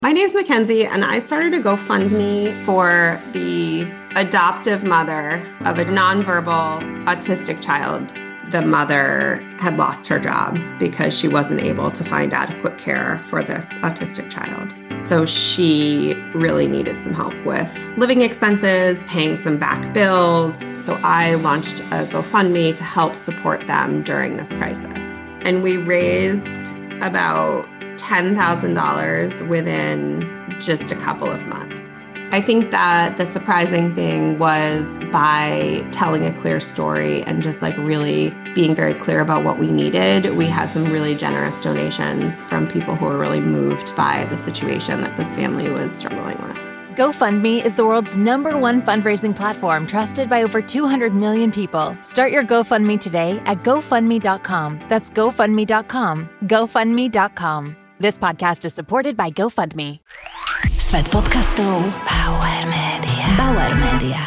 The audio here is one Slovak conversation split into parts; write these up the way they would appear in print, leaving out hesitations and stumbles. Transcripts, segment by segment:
My name's Mackenzie, and I started a GoFundMe for the adoptive mother of a nonverbal autistic child. The mother had lost her job because she wasn't able to find adequate care for this autistic child. So she really needed some help with living expenses, paying some back bills. So I launched a GoFundMe to help support them during this crisis. And we raised about $10,000 within just a couple of months. I think that the surprising thing was by telling a clear story and just really being very clear about what we needed, we had some really generous donations from people who were really moved by the situation that this family was struggling with. GoFundMe is the world's #1 fundraising platform trusted by over 200 million people. Start your GoFundMe today at GoFundMe.com. That's GoFundMe.com. GoFundMe.com. This podcast is supported by GoFundMe. Svet podcastov Bauer Media. Bauer Media.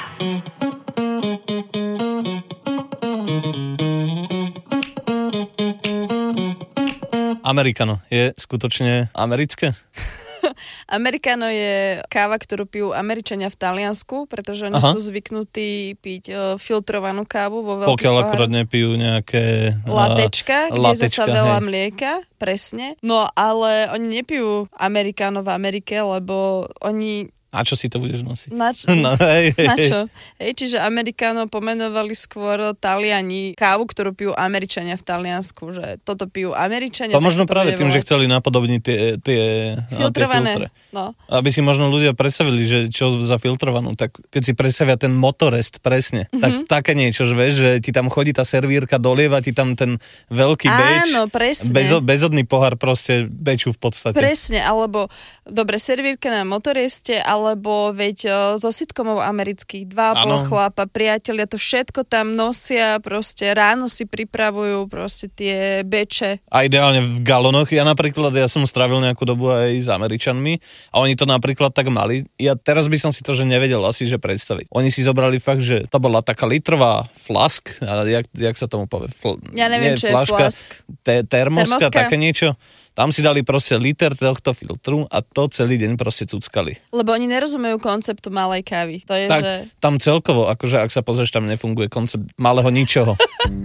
Americano je skutočne americké? Americano je káva, ktorú pijú Američania v Taliansku, pretože oni sú zvyknutí piť filtrovanú kávu vo veľkých pokiaľ akurát nepijú nejaké latečka, kde je zasa veľa mlieka, presne. No ale oni nepijú Americano v Amerike, lebo oni... A čo si to budeš nosiť? Na čo? Čiže Americano pomenovali skôr Taliani kávu, ktorú pijú Američania v Taliansku, že toto pijú Američania. To možno práve tým, že chceli napodobniť tie filtrované. Filtre. No. Aby si možno ľudia predstavili, že čo za filtrovanú, tak keď si predstavia ten motorest presne, tak také niečo, že vieš, že ti tam chodí tá servírka, dolieva ti tam ten veľký beč. Áno, presne. Bezodný pohár proste beču v podstate. Presne, alebo dobre, servírka na motoreste, alebo veď zo sitcomov amerických 2,5 chlapa, priatelia, to všetko tam nosia, proste ráno si pripravujú proste tie beče. A ideálne v galonoch. Ja som strávil nejakú dobu aj s Američanmi a oni to napríklad tak mali. Ja teraz by som si to, že nevedel asi, že predstaviť. Oni si zobrali fakt, že to bola taká litrová flask, ale jak sa tomu povie? Ja neviem, čo je flask. Termoska, také niečo. Tam si dali proste liter tohto filtru a to celý deň proste cuckali. Lebo oni nerozumejú konceptu malej kávy. To je, tak, že... tam celkovo, akože ak sa pozrieš, tam nefunguje koncept malého ničoho.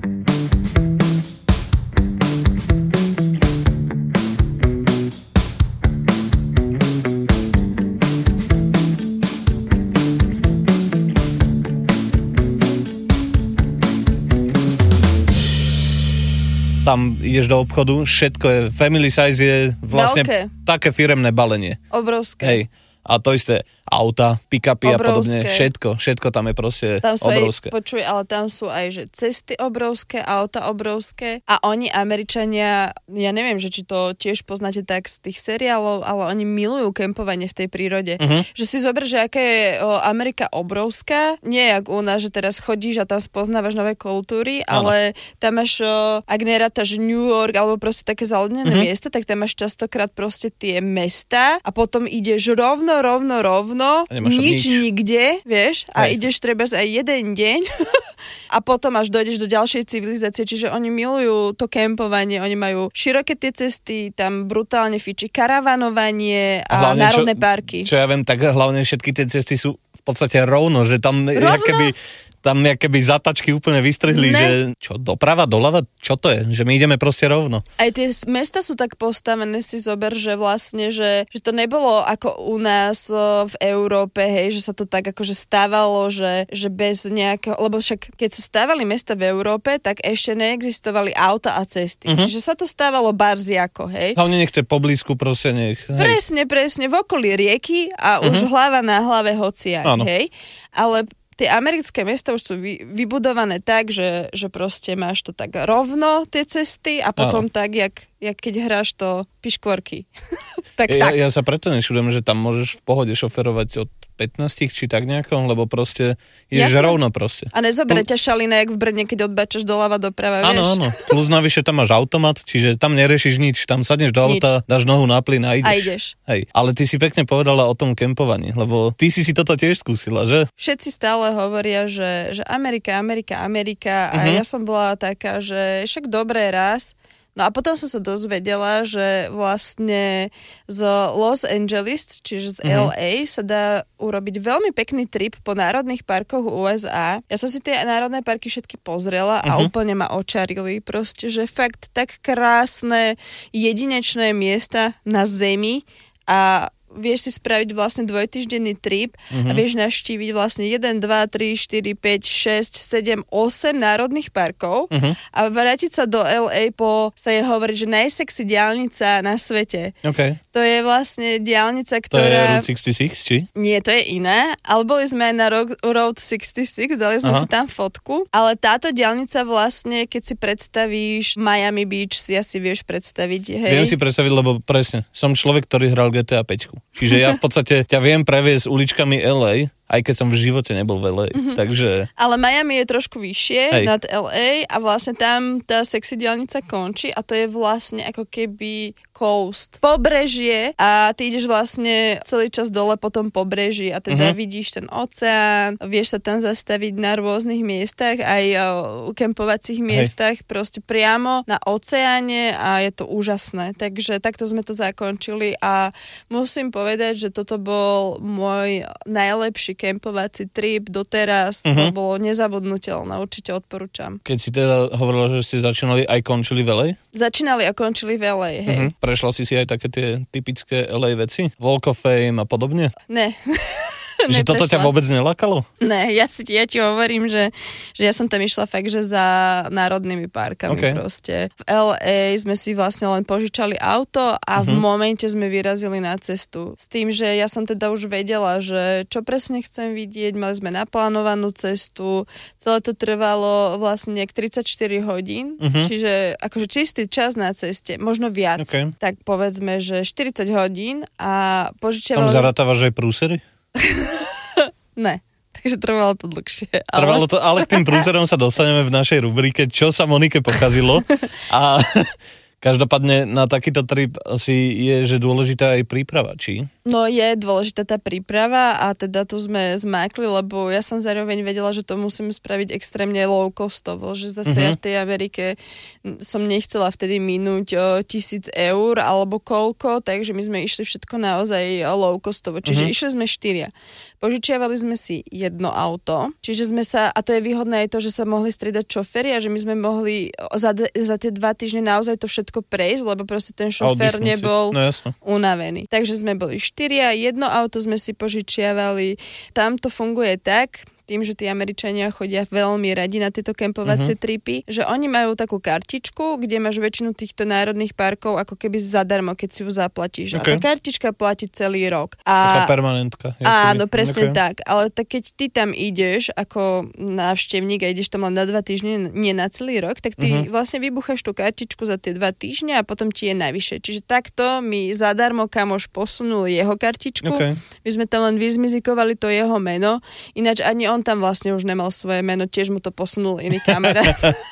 Tam ideš do obchodu, všetko je, family size je vlastne veľké. Také firemné balenie. Obrovské. Hej. A to isté, auta, pick-upy a podobne, všetko tam je proste tam sú obrovské. Počuj, ale tam sú aj, že cesty obrovské, auta obrovské a oni, Američania, ja neviem, že či to tiež poznáte tak z tých seriálov, ale oni milujú kempovanie v tej prírode. Že si zober, že aká je Amerika obrovská, nie jak u nás, že teraz chodíš a tam spoznávaš nové kultúry, ale tam máš, ak nerátaš New York alebo proste také zaľudnené miesta, tak tam máš častokrát proste tie mesta a potom ideš rovno, nič nikde, vieš, a ideš trebárs aj jeden deň a potom až dojdeš do ďalšej civilizácie, čiže oni milujú to kempovanie, oni majú široké tie cesty, tam brutálne fičí karavanovanie a národné parky. Čo ja viem, tak hlavne všetky tie cesty sú v podstate rovno, že tam tam keby zatačky úplne vystrihli, že čo, doprava, doľava, čo to je? Že my ideme proste rovno. Aj tie mesta sú tak postavené, si zober, že vlastne, že to nebolo ako u nás v Európe, hej, že sa to tak akože stávalo, že bez nejakého, lebo však keď sa stávali mesta v Európe, tak ešte neexistovali auta a cesty. Čiže sa to stávalo barziako, hej. Hlavne nech to je poblízku, proste nech. Hej. Presne, v okolí rieky a už hlava na hlave hociak, hej. Ale tie americké mesta už sú vybudované tak, že proste máš to tak rovno, tie cesty a potom tak, jak keď hráš to piškvorky. Ja sa preto nečudujem, že tam môžeš v pohode šoferovať od 15 či tak nejako, lebo proste ideš rovno proste. A nezoberie ťa šalina, jak v Brne, keď odbačaš doľava doprava, vieš? Áno. Plus navyše tam máš automat, čiže tam neriešiš nič. Tam sadneš do auta, dáš nohu na plyn a ideš. A ideš. Hej. Ale ty si pekne povedala o tom kempovaní, lebo ty si toto tiež skúsila, že? Všetci stále hovoria, že Amerika a ja som bola taká, že však dobré raz. No a potom som sa dozvedela, že vlastne z Los Angeles, čiže z LA, sa dá urobiť veľmi pekný trip po národných parkoch USA. Ja som si tie národné parky všetky pozrela a úplne ma očarili. Proste, že fakt tak krásne, jedinečné miesta na zemi a vieš si spraviť vlastne dvojtýždenný trip a vieš navštíviť vlastne 1, 2, 3, 4, 5, 6, 7, 8 národných parkov a vrátiť sa do LA sa je hovoriť, že najsexy diaľnica na svete. Okay. To je vlastne diaľnica, ktorá... To je Route 66, či? Nie, to je iné, ale boli sme aj na Route 66, dali sme si tam fotku, ale táto diaľnica vlastne, keď si predstavíš Miami Beach, si asi vieš predstaviť, hej? Viem si predstaviť, lebo presne, som človek, ktorý hral GTA 5. Čiže ja v podstate ťa viem previesť uličkami LA, aj keď som v živote nebol v LA. Takže... Ale Miami je trošku vyššie nad LA a vlastne tam tá sexy diaľnica končí a to je vlastne ako keby coast. Pobrežie a ty ideš vlastne celý čas dole po tom pobreží a teda vidíš ten oceán, vieš sa tam zastaviť na rôznych miestach, aj kempovacích miestach, proste priamo na oceáne a je to úžasné. Takže takto sme to zakončili a musím povedať, že toto bol môj najlepší kempovací trip doteraz. To bolo nezabudnutelné, určite odporúčam. Keď si teda hovorila, že ste začínali aj končili v LA? Začínali a končili v LA, hej. Prešla si aj také tie typické LA veci? Walk of Fame a podobne? Ne. Že toto ťa vôbec nelákalo? Ne, ja ti hovorím, že ja som tam išla fakt, že za národnými parkami proste. V LA sme si vlastne len požičali auto a v momente sme vyrazili na cestu. S tým, že ja som teda už vedela, že čo presne chcem vidieť, mali sme naplánovanú cestu, celé to trvalo vlastne nejak 34 hodín, čiže akože čistý čas na ceste, možno viac. Tak povedzme, že 40 hodín a požičiavali... Tam zaratávaš aj prúsery? Ne, takže trvalo to dlhšie. Trvalo to, ale k tým prúserom sa dostaneme v našej rubrike Čo sa Monike pokazilo. A každopádne na takýto trip asi je, že dôležitá aj príprava, či? No je dôležitá tá príprava a teda tu sme zmákli, lebo ja som zároveň vedela, že to musím spraviť extrémne low costovo, že zase ja v tej Amerike som nechcela vtedy minúť 1,000 eur alebo koľko, takže my sme išli všetko naozaj low costovo, čiže išli sme 4. Požičiavali sme si jedno auto, čiže sme sa, a to je výhodné aj to, že sa mohli striedať šoféri a že my sme mohli za tie 2 týždne naozaj to všetko prejsť, lebo proste ten šofér nebol unavený. Takže sme boli 4, jedno auto sme si požičiavali. Tam to funguje tak, tým, že tí Američania chodia veľmi radi na tieto kempovacie tripy, že oni majú takú kartičku, kde máš väčšinu týchto národných parkov ako keby zadarmo, keď si ju zaplatíš. A tá kartička platí celý rok. Taká permanentka. Áno, presne tak. Ale tak keď ty tam ideš ako návštevník a ideš tam len na 2 týždne, nie na celý rok, tak ty vlastne vybucháš tú kartičku za tie 2 týždne a potom ti je navyše. Čiže takto mi zadarmo kamoš posunul jeho kartičku. My sme tam len vyzmizikovali to jeho meno. Ináč ani on tam vlastne už nemal svoje meno, tiež mu to posunul iný kamarát.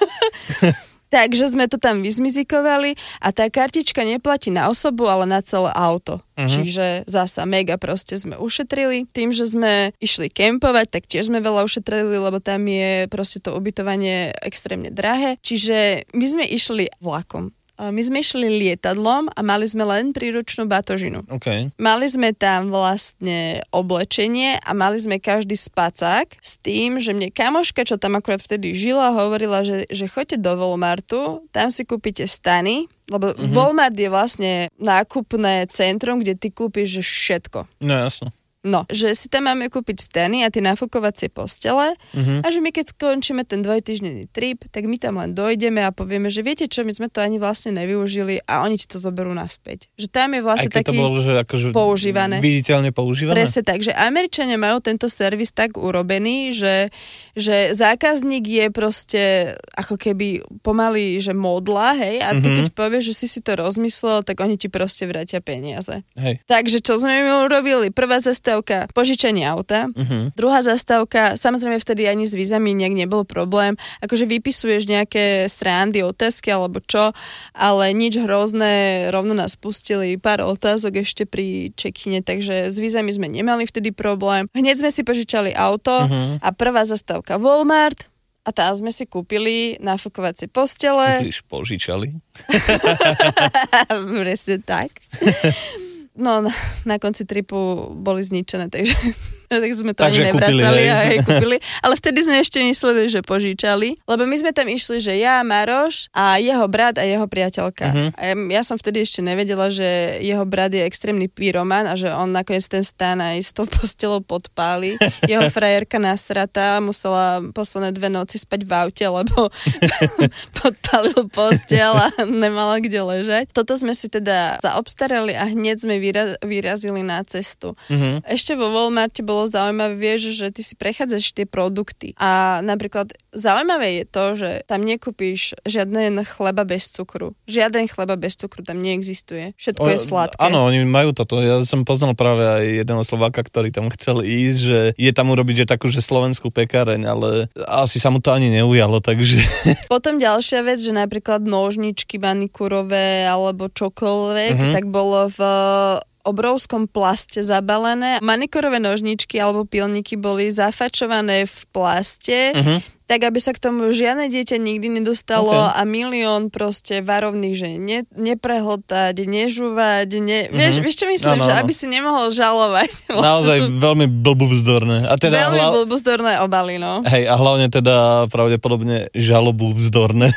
Takže sme to tam vyzmizikovali a tá kartička neplatí na osobu, ale na celé auto. Čiže zasa mega proste sme ušetrili. Tým, že sme išli kempovať, tak tiež sme veľa ušetrili, lebo tam je proste to ubytovanie extrémne drahé. Čiže my sme išli vlakom. My sme išli lietadlom a mali sme len príručnú batožinu. Mali sme tam vlastne oblečenie a mali sme každý spacák s tým, že mne kamoška, čo tam akurát vtedy žila, hovorila, že choďte do Walmartu, tam si kúpite stany, lebo Walmart je vlastne nákupné centrum, kde ty kúpiš všetko. No jasno. No, že si tam máme kúpiť stany a tie nafukovacie postele a že my keď skončíme ten 2-týždenný trip, tak my tam len dojdeme a povieme, že viete čo, my sme to ani vlastne nevyužili a oni ti to zoberú naspäť. Že tam je vlastne taký to bolo, že akože používané. Viditeľne používané? Presne tak, že Američania majú tento servis tak urobený, že zákazník je proste ako keby pomaly, že modla, hej, a ty keď povieš, že si to rozmyslel, tak oni ti proste vrátia peniaze. Hej. Takže čo sme mi urobili? Prvá zastávka požičanie auta. Druhá zastávka, samozrejme vtedy ani s vízami nejak nebol problém. Akože vypisuješ nejaké srandy, otázky alebo čo, ale nič hrozné, rovno nás pustili pár otázok ešte pri check-ine, takže s vízami sme nemali vtedy problém. Hneď sme si požičali auto a prvá zastávka Walmart a tam sme si kúpili nafukovacie postele. Myslíš, požičali? Presne tak. No, na konci tripu boli zničené, takže sme to ani nevracali a kúpili. Ale vtedy sme ešte mysleli, že požičali, lebo my sme tam išli, že ja, Maroš a jeho brat a jeho priateľka. A ja som vtedy ešte nevedela, že jeho brat je extrémny pyroman a že on nakoniec ten stán aj s tou postelou podpáli. Jeho frajerka nasratá musela posledné 2 noci spať v aute, lebo podpálil posteľ a nemala kde ležať. Toto sme si teda zaobstarali a hneď sme vyrazili na cestu. Ešte vo Walmarte bolo zaujímavé, vieš, že ty si prechádzaš tie produkty a napríklad zaujímavé je to, že tam nekúpíš žiaden chleba bez cukru. Žiaden chleba bez cukru tam neexistuje. Všetko je sladké. Áno, oni majú toto. Ja som poznal práve aj jedného Slováka, ktorý tam chcel ísť, že je tam urobiť že takú, že slovenskú pekáreň, ale asi sa mu to ani neujalo, takže... Potom ďalšia vec, že napríklad nožničky manikúrové alebo čokoľvek, tak bolo v obrovskom plaste zabalené. Manikúrové nožničky alebo pilníky boli zafačované v plaste, tak aby sa k tomu žiadne dieťa nikdy nedostalo a milión proste varovných, že neprehltať, nežúvať, vieš čo myslím, že aby si nemohol žalovať. Naozaj veľmi blbúvzdorné. Veľmi blbúvzdorné obaly, no. Hej, a hlavne teda pravdepodobne žalobúvzdorné.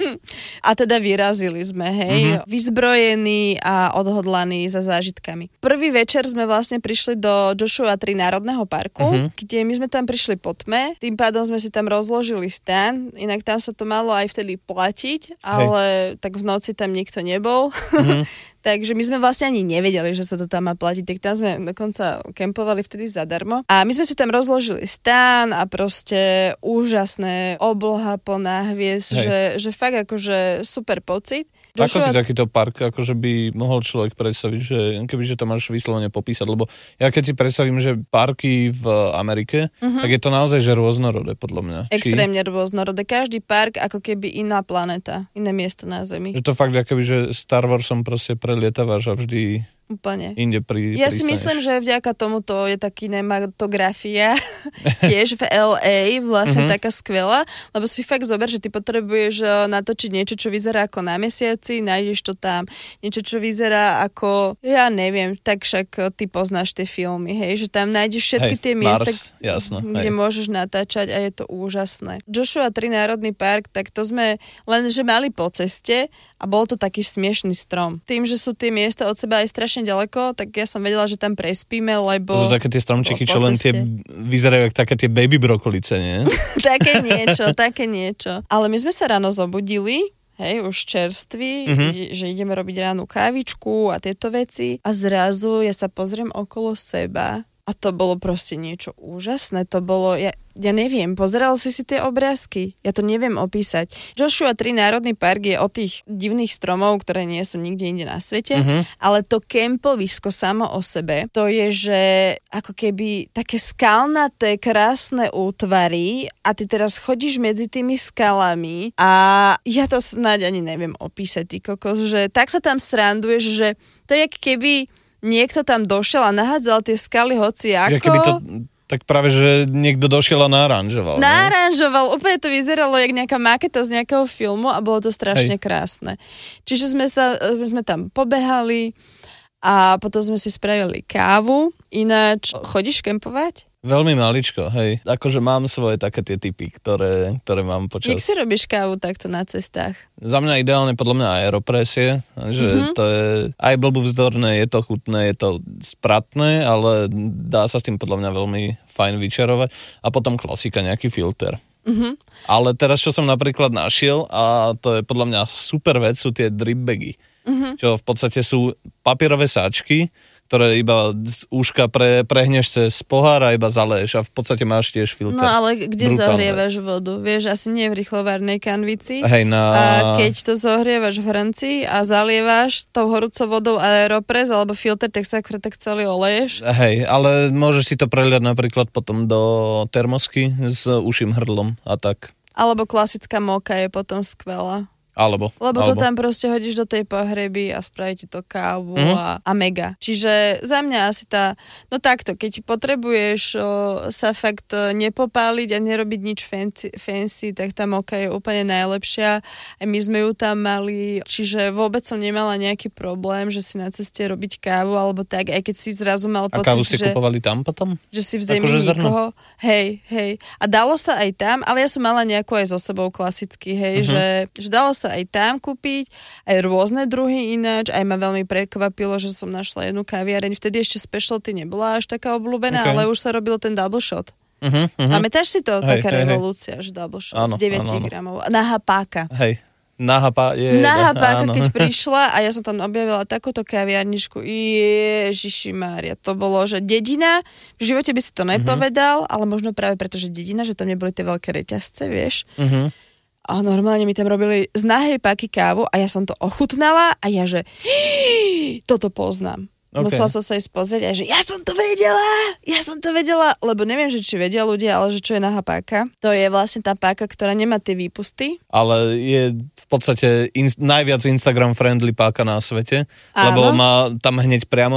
A teda vyrazili sme, hej, vyzbrojení a odhodlaní za zážitkami. Prvý večer sme vlastne prišli do Joshua Tree národného parku, kde my sme tam prišli po tme, tým pádom sme si tam rozložili stan, inak tam sa to malo aj vtedy platiť, ale tak v noci tam nikto nebol. Takže my sme vlastne ani nevedeli, že sa to tam má platiť, tak tam sme dokonca kempovali vtedy zadarmo. A my sme si tam rozložili stan a proste úžasné, obloha plná hviezd, že fakt akože super pocit. Ako si takýto park, akože by mohol človek predstaviť, že kebyže to máš vyslovene popísať, lebo ja keď si predstavím, že parky v Amerike, tak je to naozaj, že rôznorodé, podľa mňa. Extrémne rôznorodé. Každý park ako keby iná planéta, iné miesto na Zemi. Že to fakt, akoby, že Star Warsom proste prelietavaš a vždy... Úplne. Inde ja si myslím, že vďaka tomuto je taký kinematografia tiež v LA vlastne taká skvelá, lebo si fakt zober, že ty potrebuješ natočiť niečo, čo vyzerá ako na mesiaci, nájdeš to tam. Niečo, čo vyzerá ako, ja neviem, tak však ty poznáš tie filmy, hej, že tam nájdeš všetky tie miesta, kde môžeš natáčať a je to úžasné. Joshua Tree národný park, tak to sme len, že mali po ceste a bol to taký smiešný strom. Tým, že sú tie miesta od seba aj strašne ďaleko, tak ja som vedela, že tam prespíme, lebo... To sú také tie stromčeky, čo len tie vyzerajú ako také tie baby brokolice, nie? také niečo. Ale my sme sa ráno zobudili, hej, už čerství, že ideme robiť ránu kávičku a tieto veci a zrazu ja sa pozriem okolo seba a to bolo proste niečo úžasné. To bolo, ja neviem, pozeral si tie obrázky? Ja to neviem opísať. Joshua Tree národný park je o tých divných stromov, ktoré nie sú nikde inde na svete, ale to kempovisko samo o sebe, to je, že ako keby také skalnaté, krásne útvary a ty teraz chodíš medzi tými skalami a ja to snáď ani neviem opísať, ty kokos, že tak sa tam sranduješ, že to je keby niekto tam došiel a nahádzal tie skaly hociako. Keby to, tak práve, že niekto došiel a naranžoval. Naranžoval, úplne to vyzeralo jak nejaká maketa z nejakého filmu a bolo to strašne krásne. Čiže sme tam pobehali a potom sme si spravili kávu. Ináč, chodíš kempovať? Veľmi maličko, hej. Akože mám svoje také tie typy, ktoré mám počas... Jak si robíš kávu takto na cestách? Za mňa ideálne podľa mňa Aeropressie, že to je aj blbúvzdorné, je to chutné, je to spratné, ale dá sa s tým podľa mňa veľmi fajn vyčarovať. A potom klasika, nejaký filter. Ale teraz, čo som napríklad našiel, a to je podľa mňa super vec, sú tie drip bagy. Čo v podstate sú papierové sáčky, ktoré iba z úška prehneš cez pohár a iba zaleješ a v podstate máš tiež filter. No ale kde zohrievaš vodu? Vieš, asi nie v rýchlovárnej kanvici. Hej, a keď to zohrievaš v hrnci a zalievaš tou horúcou vodou Aeropress alebo filter, tak sa tak celý oleješ. Hej, ale môžeš si to preliať napríklad potom do termosky s uším hrdlom a tak. Alebo klasická moka je potom skvelá. Lebo to tam proste hodíš do tej pohreby a spraví ti to kávu a mega. Čiže za mňa asi no takto, keď potrebuješ sa fakt nepopáliť a nerobiť nič fancy, tak tá moka je úplne najlepšia. A my sme ju tam mali, čiže vôbec som nemala nejaký problém, že si na ceste robiť kávu alebo tak, aj keď si zrazu mal pocit, a kávu ste kupovali tam potom? Že si v zemi nikoho. Hej. A dalo sa aj tam, ale ja som mala nejakú aj so sebou klasicky, že dalo sa aj tam kúpiť, aj rôzne druhy ináč, aj ma veľmi prekvapilo, že som našla jednu kaviareň, vtedy ešte specialty nebola až taká obľúbená, ale už sa robil ten double shot. Pamätáš si to? Taká revolúcia, že double shot z 9 gramov. Naha páka. Hej. Naha páka, keď prišla a ja som tam objavila takúto kaviarničku. Ježišimária, to bolo, že dedina, v živote by si to nepovedal, ale možno práve preto, že dedina, že tam neboli tie veľké reťazce, vieš. A normálne mi tam robili z nahej páky kávu a ja som to ochutnala a ja, že toto poznám. Musela som sa ísť pozrieť a že ja som to vedela, lebo neviem, že či vedia ľudia, ale že čo je nahá páka. To je vlastne tá páka, ktorá nemá tie výpusty. Ale je v podstate najviac Instagram-friendly páka na svete, lebo má tam hneď priamo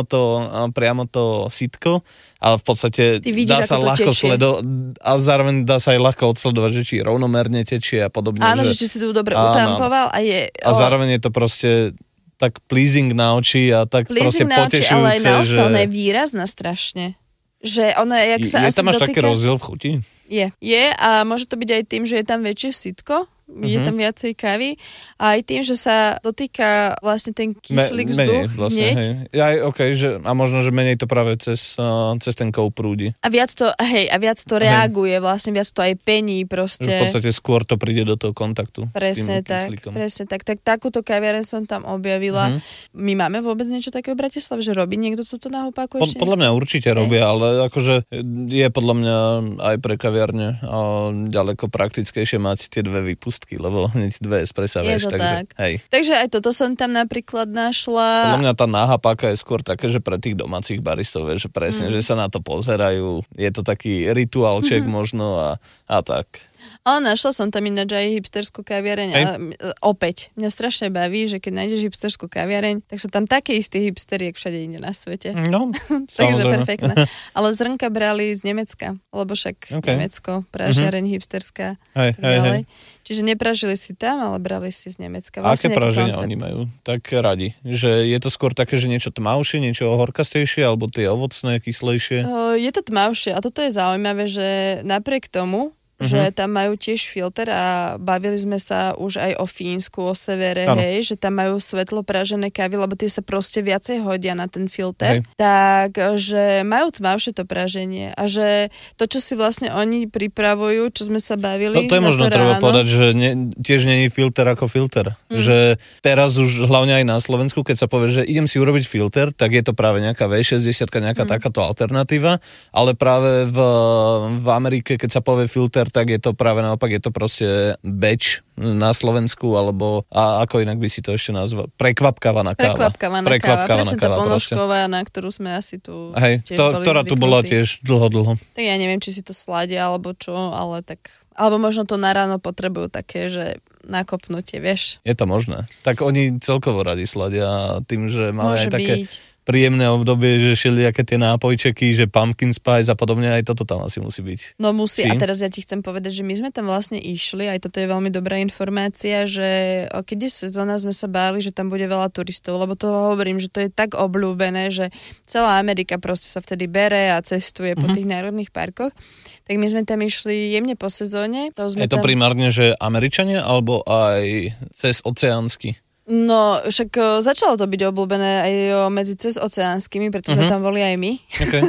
to sitko, ale v podstate vidíš, dá sa ľahko sledovať a zároveň dá sa aj ľahko odsledovať, že či rovnomerne tečie a podobne. Áno, že či si to dobre utampoval a je... A zároveň je to proste tak pleasing na oči a tak proste potešujúce, ale aj na oči, ona je výrazná strašne. Že ona, jak sa asi tam máš taký rozdiel v chuti? Je a môže to byť aj tým, že je tam väčšie sitko, je tam viacej kávy a aj tým, že sa dotýka vlastne ten kyslík vzduch vlastne, že, a možno, že menej to práve cez ten kov prúdi. A viac to reaguje, vlastne viac to aj pení proste. V podstate skôr to príde do toho kontaktu presne s tým kyslíkom. Presne tak. Tak takúto kaviareň som tam objavila. My máme vôbec niečo takého v Bratislave, že robí niekto túto nahú páku ešte? Podľa mňa určite robia, ale akože je podľa mňa aj pre kaviarne ďaleko praktickejšie mať tie dve výpustky, lebo hneď dve espressa, vieš. Takže aj toto som tam napríklad našla. Podľa mňa tá náha páka je skôr také, že pre tých domácich baristov, vieš, že presne, že sa na to pozerajú. Je to taký rituálček možno a tak. Ale našla som tam ináč aj hipsterskú kaviareň. Opäť, mňa strašne baví, že keď nájdeš hipsterskú kaviareň, tak sú tam také isté hipstery, jak všade inde na svete. No, takže perfektné. Ale zrnka brali z Nemecka, lebo však Nemecko, pražiareň hipsterská. Hej. Čiže nepražili si tam, ale brali si z Nemecka. Vlastne aké praženia oni majú? Tak radi. Že je to skôr také, že niečo tmavšie, niečo horkastejšie, alebo tie ovocné, kyslejšie? Je to tmavšie a toto je zaujímavé, že napriek tomu, že tam majú tiež filter a bavili sme sa už aj o Fínsku, o severe, že tam majú svetlo pražené kávy, lebo tie sa proste viacej hodia na ten filter. Takže majú tmavšie to praženie a že to, čo si vlastne oni pripravujú, čo sme sa bavili. To je možno treba povedať, že tiež nie je filter ako filter. Že teraz už hlavne aj na Slovensku, keď sa povie, že idem si urobiť filter, tak je to práve nejaká V60, nejaká takáto alternatíva, ale práve v Amerike, keď sa povie filter, tak je to práve naopak, je to proste beč na Slovensku, alebo a ako inak by si to ešte nazval? Prekvapkávaná káva. Presne tá ponožková, na ktorú sme asi tu tiež boli ktorá tu bola tiež dlho. Tak ja neviem, či si to sladia, alebo čo, ale tak... Alebo možno to na ráno potrebujú také, že nakopnutie, vieš? Je to možné. Tak oni celkovo radi sladia tým, že máme aj také... príjemné obdobie, že všelijaké tie nápojčeky, že pumpkin spice a podobne, aj toto tam asi musí byť. No musí. A teraz ja ti chcem povedať, že my sme tam vlastne išli, aj toto je veľmi dobrá informácia, že keď je sezóna, sme sa báli, že tam bude veľa turistov, lebo to hovorím, že to je tak obľúbené, že celá Amerika proste sa vtedy bere a cestuje po tých národných parkoch. Tak my sme tam išli jemne po sezóne. Je to primárne, že Američania, alebo aj cez oceánsky? No, však začalo to byť obľúbené aj medzi cez oceánskymi, preto sme tam boli aj my. Okay.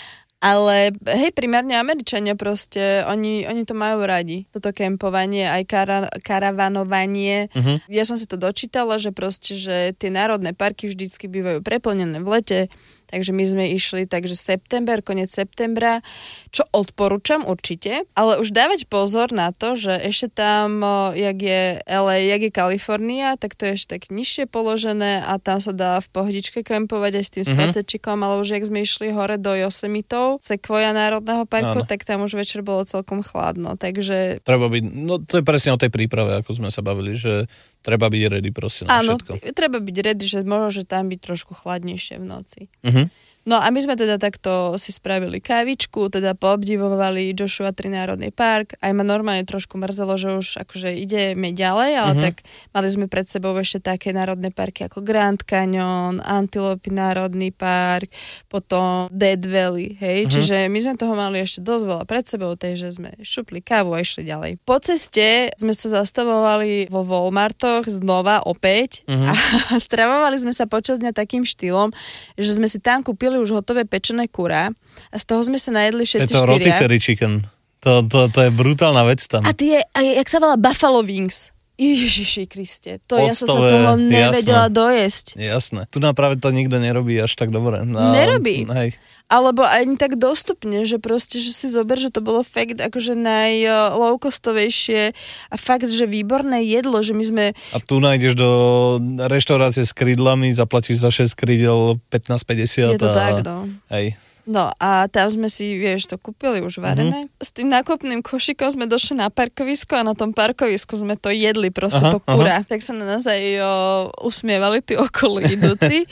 Ale hej, primárne Američania proste, oni to majú radi. Toto kempovanie, aj karavanovanie. Ja som si to dočítala, že proste, že tie národné parky vždycky bývajú preplnené v lete. Takže my sme išli takže koniec septembra, čo odporúčam určite, ale už dávať pozor na to, že ešte tam, jak je LA, jak je Kalifornia, tak to je ešte tak nižšie položené a tam sa dá v pohodičke kempovať aj s tým spacečikom, ale už jak sme išli hore do Yosemitov, Sequoia národného parku, tak tam už večer bolo celkom chladno, takže... Treba byť, no to je presne o tej príprave, ako sme sa bavili, že treba byť ready proste na všetko. Áno, treba byť ready, že možno, že tam byť trošku chladnejšie v noci. No a my sme teda takto si spravili kávičku, teda poobdivovali Joshua Tree národný park. Aj ma normálne trošku mrzelo, že už akože ideme ďalej, ale tak mali sme pred sebou ešte také národné parky ako Grand Canyon, Antilopy národný park, potom Death Valley, hej. Čiže my sme toho mali ešte dosť veľa pred sebou, takže sme šupli kávu a išli ďalej. Po ceste sme sa zastavovali vo Walmartoch znova opäť a stravovali sme sa počas dňa takým štýlom, že sme si tam kúpili už hotové pečené kurá a z toho sme sa najedli všetci štyria. Je to rotisserie chicken. To je brutálna vec tam. A jak sa volá Buffalo Wings. Ježiši Kriste, ja som sa toho nevedela dojesť. Jasné. Tu práve to nikto nerobí až tak dobre. Nerobí. Hej. Alebo ani tak dostupne, že proste, že si zober, že to bolo fakt akože najlow-costovejšie a fakt, že výborné jedlo, že my sme... A tu nájdeš do reštaurácie s krídlami, zaplatíš za 6 krídel 15,50. Je to tak, no. Hej. No a tam sme si, vieš, to kúpili už varené. S tým nákupným košikom sme došli na parkovisko a na tom parkovisku sme to jedli proste to kurá. Tak sa na nás aj usmievali tí okolo idúci.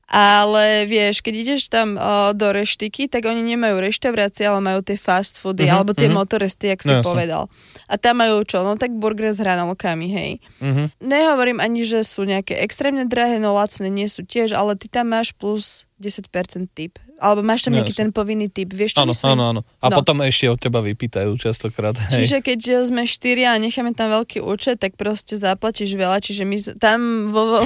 Ale vieš, keď ideš tam do reštiky, tak oni nemajú reštaurácie, ale majú tie fast foody, alebo tie motoresty, jak si povedal. A tam majú čo? No tak burger s hranolkami, hej. Nehovorím ani, že sú nejaké extrémne drahé, no lacné nie sú tiež, ale ty tam máš plus 10% tip. Alebo máš tam nejaký ten povinný tip, vieš čo myslím? Áno. A potom ešte od teba vypýtajú častokrát. Hej. Čiže keď sme 4 a necháme tam veľký účet, tak proste zaplatíš veľa, čiže my tam vo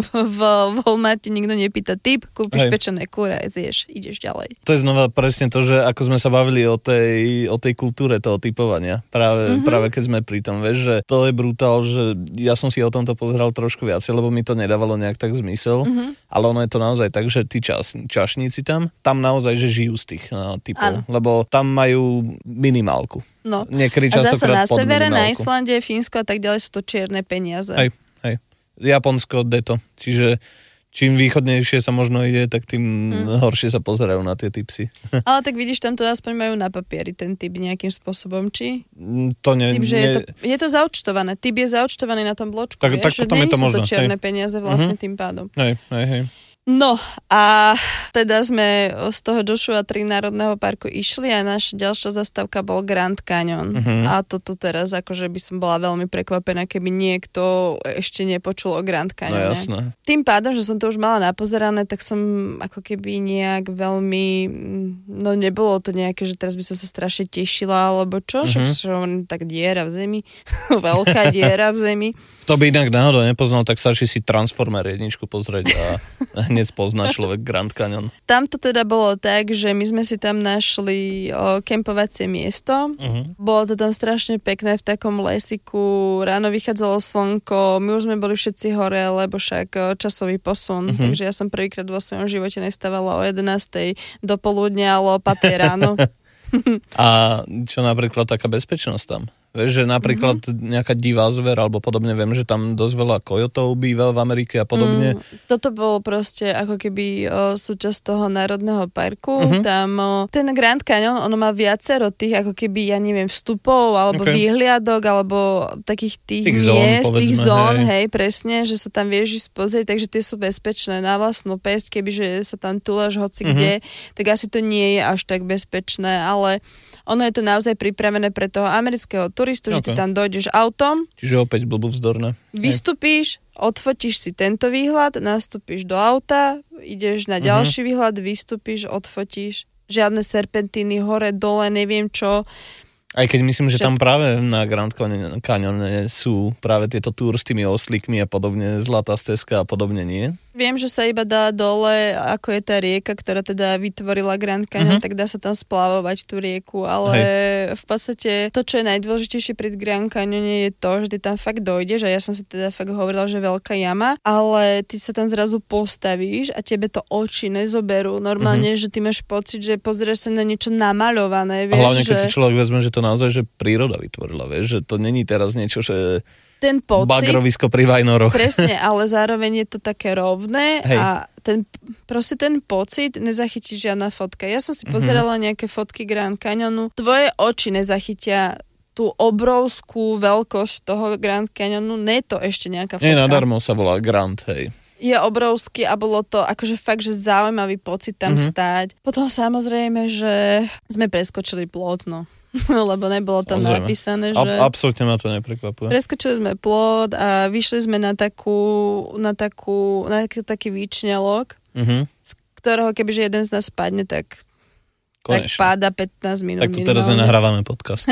Walmarte nikto nepýta tip, kúpiš pečené kúra a zješ, ideš ďalej. To je znova presne to, že ako sme sa bavili o tej kultúre toho typovania, práve keď sme pri tom, vieš, že to je brutál, že ja som si o tomto pozeral trošku viacej, lebo mi to nedávalo nejak tak zmysel, ale ono je to naozaj tak, že tí čašníci tam naozaj, že žijú z tých typov, lebo tam majú minimálku. No. Niekedy a zase na pod severe, minimálku. na Islande, Fínsko a tak ďalej sú to čierne peniaze. Hej. Japonsko, deto. Čiže čím východnejšie sa možno ide, tak tým horšie sa pozerajú na tie tipsy. Ale tak vidíš, tam to aspoň majú na papieri ten tip nejakým spôsobom, či? To nie. Tým, že je to zaúčtované. Tip je zaúčtovaný na tom bločku. Tak potom je to možno. Nie sú to čierne peniaze vlastne tým pádom. Hej. No a teda sme z toho Joshua Tree národného parku išli a naša ďalšia zastávka bol Grand Canyon. A toto teraz akože by som bola veľmi prekvapená, keby niekto ešte nepočul o Grand Canyone. No jasné. Tým pádom, že som to už mala napozerané, tak som ako keby nejak veľmi, no nebolo to nejaké, že teraz by som sa strašne tešila, alebo čo, však som tak diera v zemi, veľká diera v zemi. To by inak náhodou nepoznal, tak stačí si Transformer jedničku pozrieť a hneď pozná človek Grand Canyon. Tam to teda bolo tak, že my sme si tam našli kempovacie miesto. Bolo to tam strašne pekné v takom lesiku, ráno vychádzalo slnko, my už sme boli všetci hore, lebo však časový posun, takže ja som prvýkrát vo svojom živote nestávala o 11:00 do poludnia, ale o 5:00 ráno. A čo napríklad taká bezpečnosť tam? Vieš, že napríklad nejaká divá zver alebo podobne, viem, že tam dosť veľa kojotov býva v Amerike a podobne. Toto bolo proste ako keby súčasť toho národného parku. Tam ten Grand Canyon, ono má viacero tých ako keby, ja neviem, vstupov alebo výhliadok alebo takých tých miest, tých zón, hej, presne, že sa tam vieš ísť pozrieť, takže tie sú bezpečné na vlastnú päsť, kebyže sa tam túlaš hoci kde, tak asi to nie je až tak bezpečné, ale ono je to naozaj pripravené pre toho amerického turistu, že ty tam dojdeš autom. Čiže opäť blbovzdorné. Vystupíš, odfotíš si tento výhľad, nastúpiš do auta, ideš na ďalší výhľad, vystupíš, odfotíš. Žiadne serpentíny, hore, dole, neviem čo. Aj keď myslím, že tam práve na Grand Canyone sú práve tieto túr s tými oslíkmi a podobne, zlatá stezka a podobne, nie? Viem, že sa iba dá dole, ako je tá rieka, ktorá teda vytvorila Grand Canyon, tak dá sa tam splavovať tú rieku, ale v podstate to, čo je najdôležitejšie pri Grand Canyone je to, že ty tam fakt dojdeš a ja som si teda fakt hovorila, že veľká jama, ale ty sa tam zrazu postavíš a tebe to oči nezoberú. Normálne, že ty máš pocit, že pozrieš sa na niečo namaľované, vieš, a hlavne, keď si človek vezme, že to naozaj, že príroda vytvorila, vieš, že to není teraz niečo, že ten pocit, bagrovisko pri Vajnoroch. Presne, ale zároveň je to také rovné a ten pocit nezachytí žiadna fotka. Ja som si pozerala nejaké fotky Grand Canyonu. Tvoje oči nezachytia tú obrovskú veľkosť toho Grand Canyonu. Nie je to ešte nejaká fotka. Nie, nadarmo sa volá Grand, hej. Je obrovský a bolo to akože fakt, že zaujímavý pocit tam stáť. Potom samozrejme, že sme preskočili plot, no. Lebo nebolo tam napísané, že... Absolútne ma to neprekvapuje. Preskočili sme plot a vyšli sme na taký výčňalok, z ktorého kebyže jeden z nás spadne, tak páda 15 minút. Tak tu teraz nenahrávame podcast.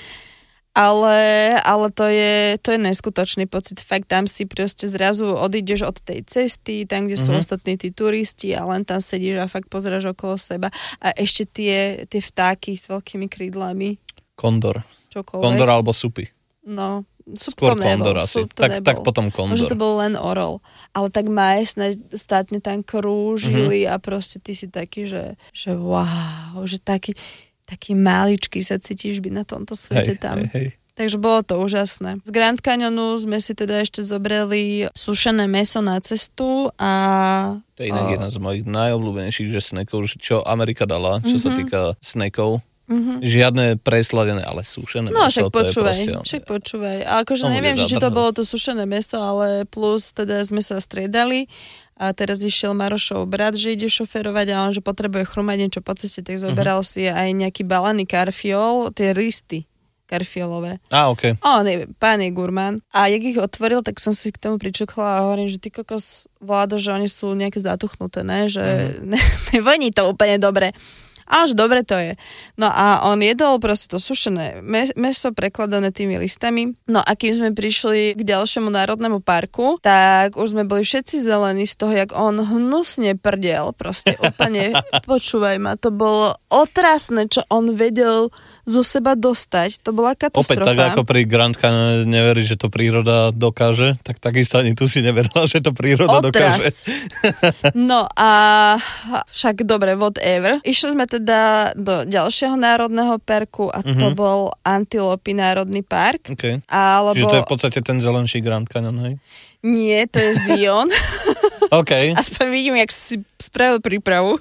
Ale to je neskutočný pocit. Fakt, tam si proste zrazu odídeš od tej cesty, tam, kde sú ostatní tí turisti a len tam sedíš a fakt pozráš okolo seba. A ešte tie vtáky s veľkými krídlami. Kondor. Čokoľvek. Kondor alebo supy. No, sup skôr to nebol. kondor asi. Tak potom kondor. Možno to bol len orol. Ale tak majestátne tam krúžili a proste ty si taký, že wow, že taký maličký sa cítiš byť na tomto svete tam. Hej. Takže bolo to úžasné. Z Grand Canyonu sme si teda ešte zobrali sušené mäso na cestu a... To je inak jedna z mojich najobľúbenejších snackov, čo Amerika dala, čo sa týka snackov. Žiadne presladené, ale sušené no, mäso. No však počúvaj. A akože neviem, či to bolo to sušené mäso, ale plus teda sme sa striedali. A teraz išiel Marošov brat, že ide šoferovať a on, že potrebuje chrumať niečo po ceste, tak zoberal si aj nejaký balaný karfiol, tie listy karfiolové. Okay. On je, pán je gurmán. A jak ich otvoril, tak som si k tomu pričukla a hovorím, že ty kokos, Vládo, že oni sú nejaké zatuchnuté, ne? Že nevoní to úplne dobre. Až dobre to je. No a on jedol proste to sušené mäso prekladané tými listami. No a kým sme prišli k ďalšiemu národnému parku, tak už sme boli všetci zelení z toho, jak on hnusne prdel. Proste úplne, počúvaj ma, to bolo otrasné, čo on vedel zo seba dostať. To bola katastrofa. Opäť tak ako pri Grand Canyon neverí, že to príroda dokáže, tak takisto ani tu si neverila, že to príroda dokáže. No a však dobre, whatever. Išli sme teda do ďalšieho národného parku a to bol Antilopy národný park. Okay. Čiže to je v podstate ten zelenší Grand Canyon, hej? Nie, to je Zion. OK. Aspoň vidím, jak si spravil prípravu.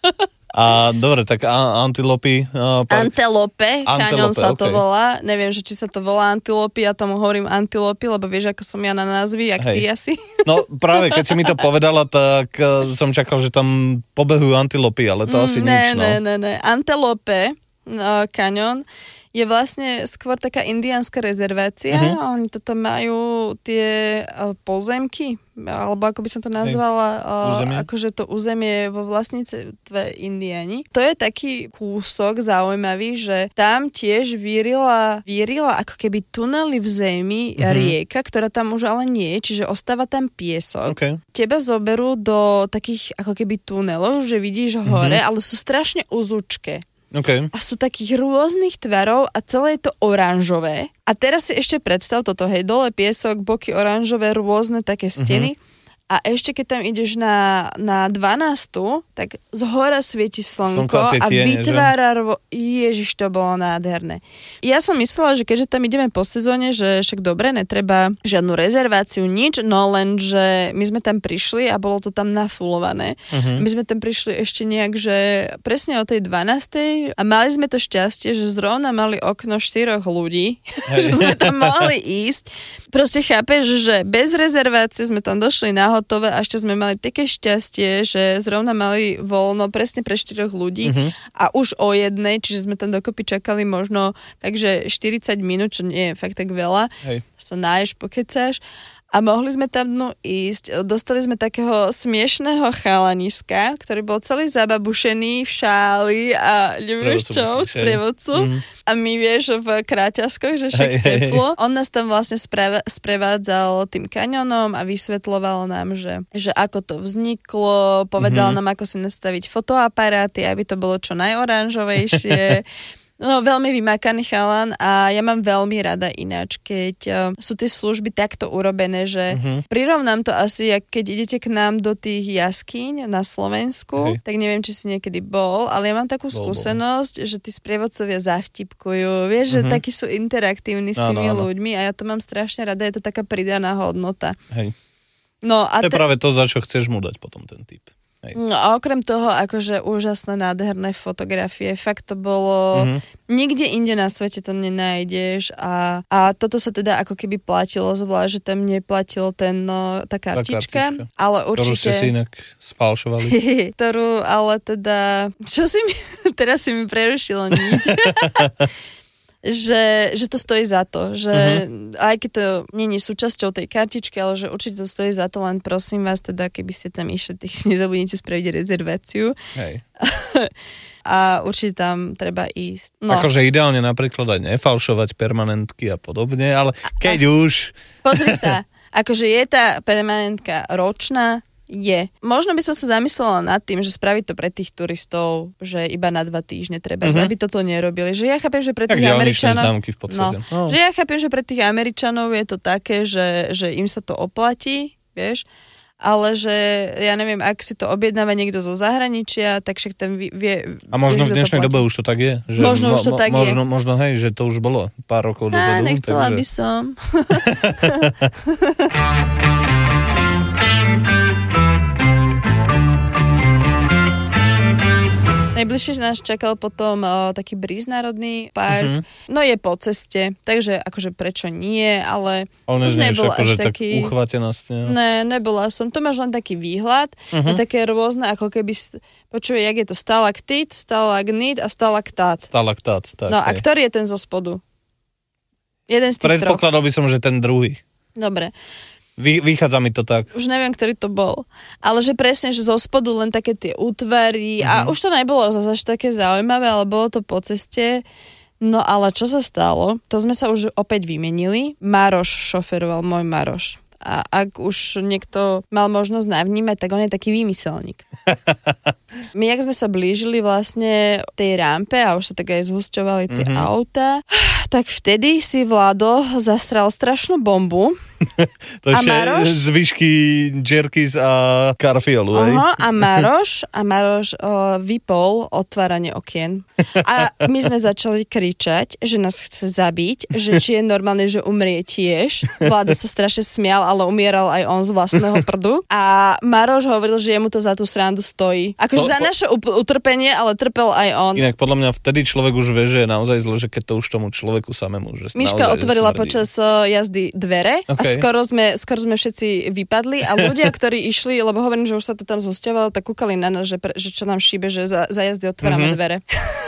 A dobre, tak Antilopy... Antelope, Canyon sa to volá. Neviem, že či sa to volá Antilopy, ja tomu hovorím Antilopy, lebo vieš, ako som ja na názvy, jak ty asi. No práve, keď si mi to povedala, tak som čakal, že tam pobehujú antilopy, ale to asi nič, no. Ne. Antelope Canyon je vlastne skôr taká indiánska rezervácia. Oni toto majú tie pozemky, alebo ako by som to nazvala, akože to územie vo vlastníctve Indiáni. To je taký kúsok zaujímavý, že tam tiež vyrila ako keby tunely v zemi rieka, ktorá tam už ale nie je, čiže ostáva tam piesok. Okay. Teba zoberú do takých ako keby tunelov, že vidíš hore, ale sú strašne uzúčke. Okay. A sú takých rôznych tvarov a celé je to oranžové. A teraz si ešte predstav toto, hej, dole piesok, boky oranžové, rôzne také steny. A ešte keď tam ideš na 12, tak z hora svieti slnko a vytvára... Ježiš, to bolo nádherné. Ja som myslela, že keďže tam ideme po sezóne, že však dobre, netreba žiadnu rezerváciu, nič, no len, že my sme tam prišli a bolo to tam nafulované. My sme tam prišli ešte nejak, že presne o tej 12. a mali sme to šťastie, že zrovna mali okno 4 ľudí, že sme tam mohli ísť. Proste chápeš, že bez rezervácie sme tam došli hotové a ešte sme mali také šťastie, že zrovna mali voľno presne pre 4 ľudí a už o jednej, čiže sme tam dokopy čakali možno takže 40 minút, čo nie je fakt tak veľa. Hej. Sa náješ, pokecáš A mohli sme tam ísť. Dostali sme takého smiešného chalaniska, ktorý bol celý zababušený v šáli a neviem v čom, z prievodcu. A my vieš v kráťaskoch, že však teplo. On nás tam vlastne sprevádzal tým kaňonom a vysvetľoval nám, že ako to vzniklo, povedal nám, ako si nastaviť fotoaparáty, aby to bolo čo najoranžovejšie. No, veľmi vymakaný chalan a ja mám veľmi rada ináč, keď sú tie služby takto urobené, že prirovnám to asi, keď idete k nám do tých jaskýň na Slovensku, tak neviem, či si niekedy bol, ale ja mám takú skúsenosť, že tí sprievodcovia zavtipkujú, vieš, že takí sú interaktívni s tými ľuďmi a ja to mám strašne rada, je to taká pridaná hodnota. Hej. No, a to je práve to, za čo chceš mu dať potom ten typ. Hej. No a okrem toho, akože úžasné, nádherné fotografie. Fakt to bolo... Nikde inde na svete to nenájdeš a toto sa teda ako keby platilo zvlášť, že tam neplatil tá kartička, ale určite... Ktorú ste si inak sfalšovali. Ktorú, ale teda... Teraz si mi prerušilo niť. Že to stojí za to, že aj keď to nie je súčasťou tej kartičky, ale že určite to stojí za to, len prosím vás teda, keby ste tam išli, tak si nezabudnite spraviť rezerváciu. Hej. A určite tam treba ísť. No. Akože ideálne napríklad aj nefalšovať permanentky a podobne, ale keď už... Pozri sa, akože je tá permanentka ročná, je. Možno by som sa zamyslela nad tým, že spraviť to pre tých turistov, že iba na 2 týždne treba, aby toto nerobili. Že ja chápem, že pre tých Američanov... Že ja chápem, že pre tých Američanov je to také, že im sa to oplatí, vieš, ale že ja neviem, ak si to objednáva niekto zo zahraničia, tak však ten vie... A možno v dnešnej dobe už to tak je. Že možno už to tak je. Možno, hej, že to už bolo pár rokov dozadu. Nechcela by som. Najbližšie nás čakal potom taký Breeze národný park. No je po ceste, takže akože prečo nie, ale už nebol až taký... Ne, nebola som. To máš len taký výhľad na také rôzne, ako keby... Počuj, jak je to? Stalaktit, stalagnit a stalaktát. Stalaktát, tak. No a ktorý je ten zo spodu? Jeden z tých troch. Predpokladal by som, že ten druhý. Dobre. Vychádza mi to tak. Už neviem, ktorý to bol. Ale že presne, že zo spodu len také tie útvary a už to nebolo zase až také zaujímavé, ale bolo to po ceste. No ale čo sa stalo? To sme sa už opäť vymenili. Maroš šoferoval, môj Maroš. A ak už niekto mal možnosť navnímať, tak on je taký výmyselník. My, jak sme sa blížili vlastne tej rampe a už sa tak aj zhusťovali tie auta, tak vtedy si Vlado zastral strašnú bombu. To je zvyšky Jerkys a Carfiolu, hej? A Maroš vypol otváranie okien. A my sme začali kričať, že nás chce zabiť, že či je normálne, že umrie tiež. Vlado sa strašne smial, ale umieral aj on z vlastného prdu. A Maroš hovoril, že jemu to za tú srandu stojí. Akože za naše utrpenie, ale trpel aj on. Inak podľa mňa vtedy človek už vie, že je naozaj zle, že keď to už tomu človeku samému, že Miška otvorila počas jazdy dvere a skoro sme všetci vypadli a ľudia, ktorí išli, lebo hovorím, že už sa to tam zhosťovalo, tak kúkali na nás, že čo nám šíbe, že za jazdy otvárame dvere.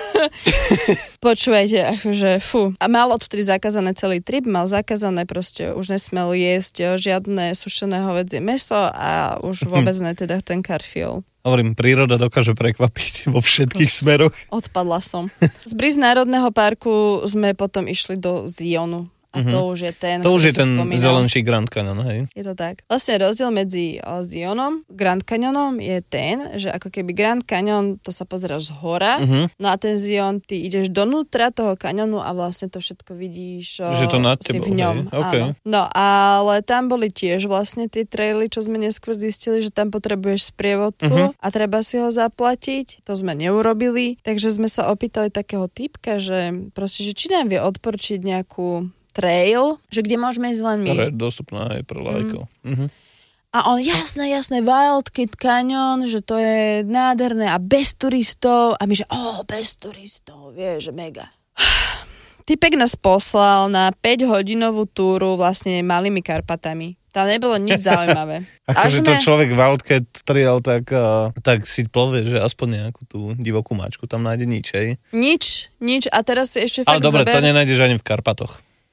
Počúvajte, akože fú. A mal odtedy zakázané celý trip, mal zakázané proste, už nesmel jesť žiadne sušené hovädzie mäso a už vôbec ne teda ten Carfiol. Hovorím, príroda dokáže prekvapiť vo všetkých smeroch. Odpadla som. Z Breeze národného parku sme potom išli do Zionu. A to už je ten, to už je ten zelenší Grand Canyon, hej? Je to tak. Vlastne rozdiel medzi Zionom, Grand Canyonom je ten, že ako keby Grand Canyon, to sa pozeráš z hora, no a ten Zion, ty ideš donútra toho kanionu a vlastne to všetko vidíš že to nad tebou, v ňom. Okay. No, ale tam boli tiež vlastne tie traily, čo sme neskôr zistili, že tam potrebuješ sprievodcu a treba si ho zaplatiť. To sme neurobili, takže sme sa opýtali takého typka, že proste, že či nám vie odporučiť nejakú trail, že kde môžeme ísť len my. Ktorá je dostupná aj pre lajkov. A on, jasné, Wild Kid Canyon, že to je nádherné a bez turistov. A my, že bez turistov, vieš, že mega. Typek nás poslal na 5-hodinovú túru vlastne malými Karpatami. Tam nebolo nič zaujímavé. Akože to človek Wildcat trial, tak si povie, že aspoň nejakú tú divokú mačku tam nájde nič, hej? Nič. A teraz si ešte fakt zober. Ale dobre, to nenájdeš ani v Karpatoch.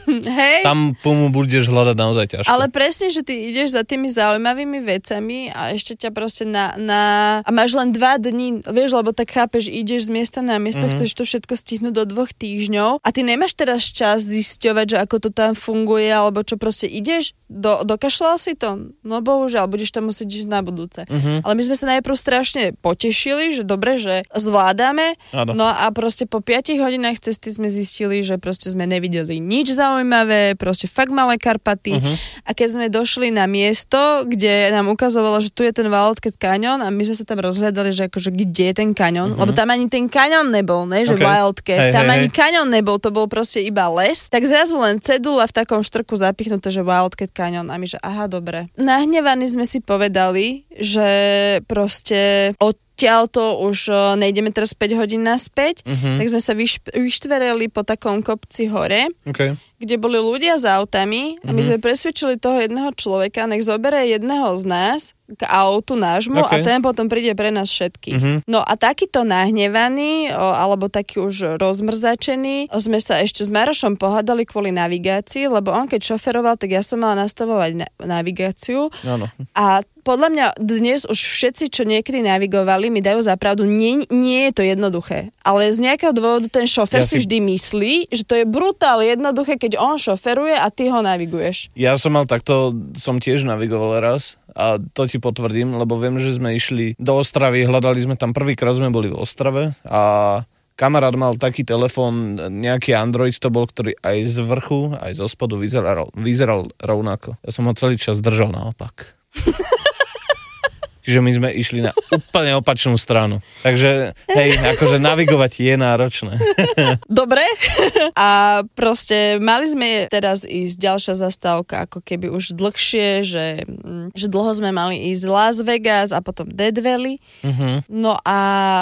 Hej. Tam mu budeš hľadať naozaj ťažko. Ale presne, že ty ideš za tými zaujímavými vecami a ešte ťa proste a máš len 2 dní, vieš, lebo tak chápeš, ideš z miesta na miesto, chceš to všetko stihnúť do 2 týždňov a ty nemáš teraz čas zisťovať, že ako to tam funguje, alebo čo proste ideš, dokašľal si to? No bohužiaľ, budeš tam musieť ísť na budúce. Ale my sme sa najprv strašne potešili, že dobre, že zvládame, no a proste po 5 hodinách cesty sme zistili, že proste sme nevideli nič zaujímavé, proste fakt malé Karpaty. A keď sme došli na miesto, kde nám ukazovalo, že tu je ten Wildcat Canyon a my sme sa tam rozhľadali, že akože kde je ten kaňon, lebo tam ani ten kaňon nebol, ne, že Wildcat, tam ani kaňon nebol, to bol proste iba les, tak zrazu len cedula v takom štrku zapichnuté, že Wildcat Canyon a my, že aha, dobre. Nahnevaní sme si povedali, že proste odtiaľto už nejdeme teraz 5 hodín naspäť, tak sme sa vyštvereli po takom kopci hore, kde boli ľudia s autami a my sme presvedčili toho jedného človeka, nech zoberie jedného z nás k autu nášmu a ten potom príde pre nás všetkých. No a takýto nahnevaný, alebo taký už rozmrzačený, sme sa ešte s Marošom pohádali kvôli navigácii, lebo on keď šoferoval, tak ja som mala nastavovať navigáciu a podľa mňa dnes už všetci, čo niekedy navigovali, mi dajú za pravdu, nie je to jednoduché. Ale z nejakého dôvodu ten šofer si vždy myslí, že to je brutál jednoduché, keď on šoferuje a ty ho naviguješ. Ja som tiež navigoval raz a to ti potvrdím, lebo viem, že sme išli do Ostravy, hľadali sme tam, prvýkrát sme boli v Ostrave a kamarát mal taký telefón, nejaký Android to bol, ktorý aj z vrchu, aj zo spodu vyzeral rovnako. Ja som ho celý čas držal naopak. Čiže my sme išli na úplne opačnú stranu. Takže, hej, akože navigovať je náročné. Dobre. A proste mali sme teraz ísť ďalšia zastávka, ako keby už dlhšie, že dlho sme mali ísť Las Vegas a potom Death Valley. No a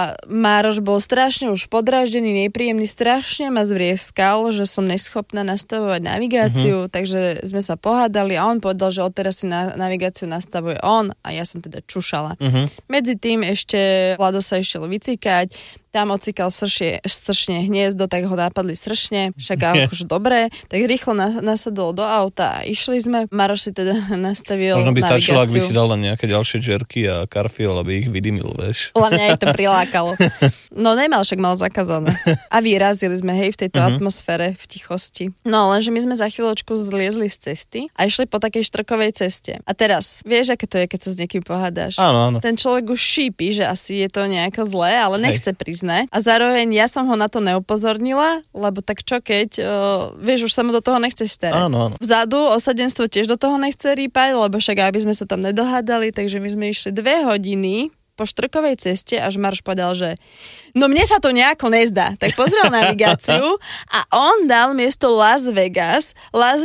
Mároš bol strašne už podráždený, nepríjemný, strašne ma zvrieskal, že som neschopná nastavovať navigáciu, takže sme sa pohádali a on povedal, že odteraz si navigáciu nastavuje on a ja som teda čušala. Medzi tým ešte Vlado sa išiel vycikať, tam ocikal stršne hniezdo, tak ho napadli sršne, však akože dobre, tak rýchlo nasadol do auta a išli sme. Maroš si teda nastavil navigáciu. Možno by stačilo, ak by si dal len nejaké ďalšie džerky a karfiol, aby ich vydymil, vieš. Hlavne aj to prilákalo. No nemal, však mal zakázané. A vyrazili sme, hej, v tejto atmosfére, v tichosti. No lenže my sme za chvíľočku zliezli z cesty a išli po takej štrkovej ceste. A teraz, vieš, aké to je, keď sa s niekým pohádaš? Áno. Ten človek už šípi, že asi je to nejako zlé, ale nechce priznať. A zároveň ja som ho na to neupozornila, lebo tak čo keď, vieš, už sa mu do toho nechceš starať. Áno. Vzadu osadenstvo tiež do toho nechce rýpať, lebo však aby sme sa tam nedohádali, takže my sme išli 2 hodiny po štrkovej ceste, až Maroš povedal, že no mne sa to nejako nezdá. Tak pozrel navigáciu a on dal miesto Las Vegas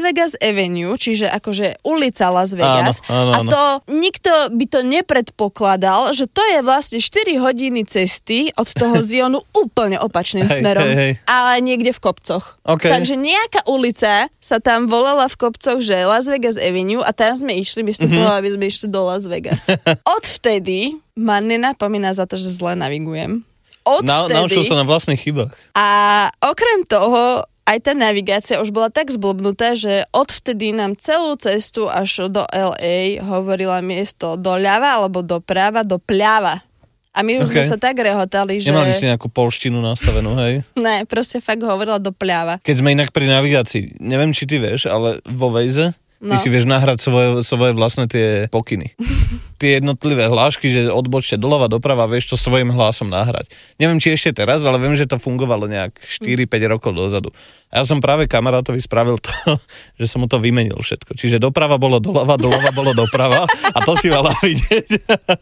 Avenue, čiže akože ulica Las Vegas. Áno. A to nikto by to nepredpokladal, že to je vlastne 4 hodiny cesty od toho Zionu úplne opačným smerom. Ale niekde v kopcoch. Takže nejaká ulica sa tam volala v kopcoch, že Las Vegas Avenue a tam sme išli, miesto toho, aby sme išli do Las Vegas. Odvtedy ma nenapomína za to, že zle navigujem. Naučil sa na vlastných chybách. A okrem toho, aj tá navigácia už bola tak zblbnutá, že odvtedy nám celú cestu až do LA hovorila miesto doľava alebo doprava, dopľava. A my už sme sa tak rehotali, že... Nemali si nejakú polštinu nastavenú, hej? Ne, proste fakt hovorila dopľava. Keď sme inak pri navigácii, neviem, či ty vieš, ale vo Waze ty si vieš nahrať svoje vlastné tie pokyny. Tie jednotlivé hlášky, že odbočte doľava, doprava, vieš to svojím hlasom nahrať. Neviem, či ešte teraz, ale viem, že to fungovalo nejak 4-5 rokov dozadu. A ja som práve kamarátovi spravil to, že som mu to vymenil všetko. Čiže doprava bolo doľava, doľava bolo doprava a to si mala vidieť.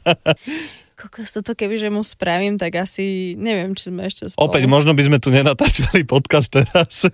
Kokos, toto kebyže mu spravím, tak asi neviem, či sme ešte spolu. Opäť, možno by sme tu nenatáčali podcast teraz.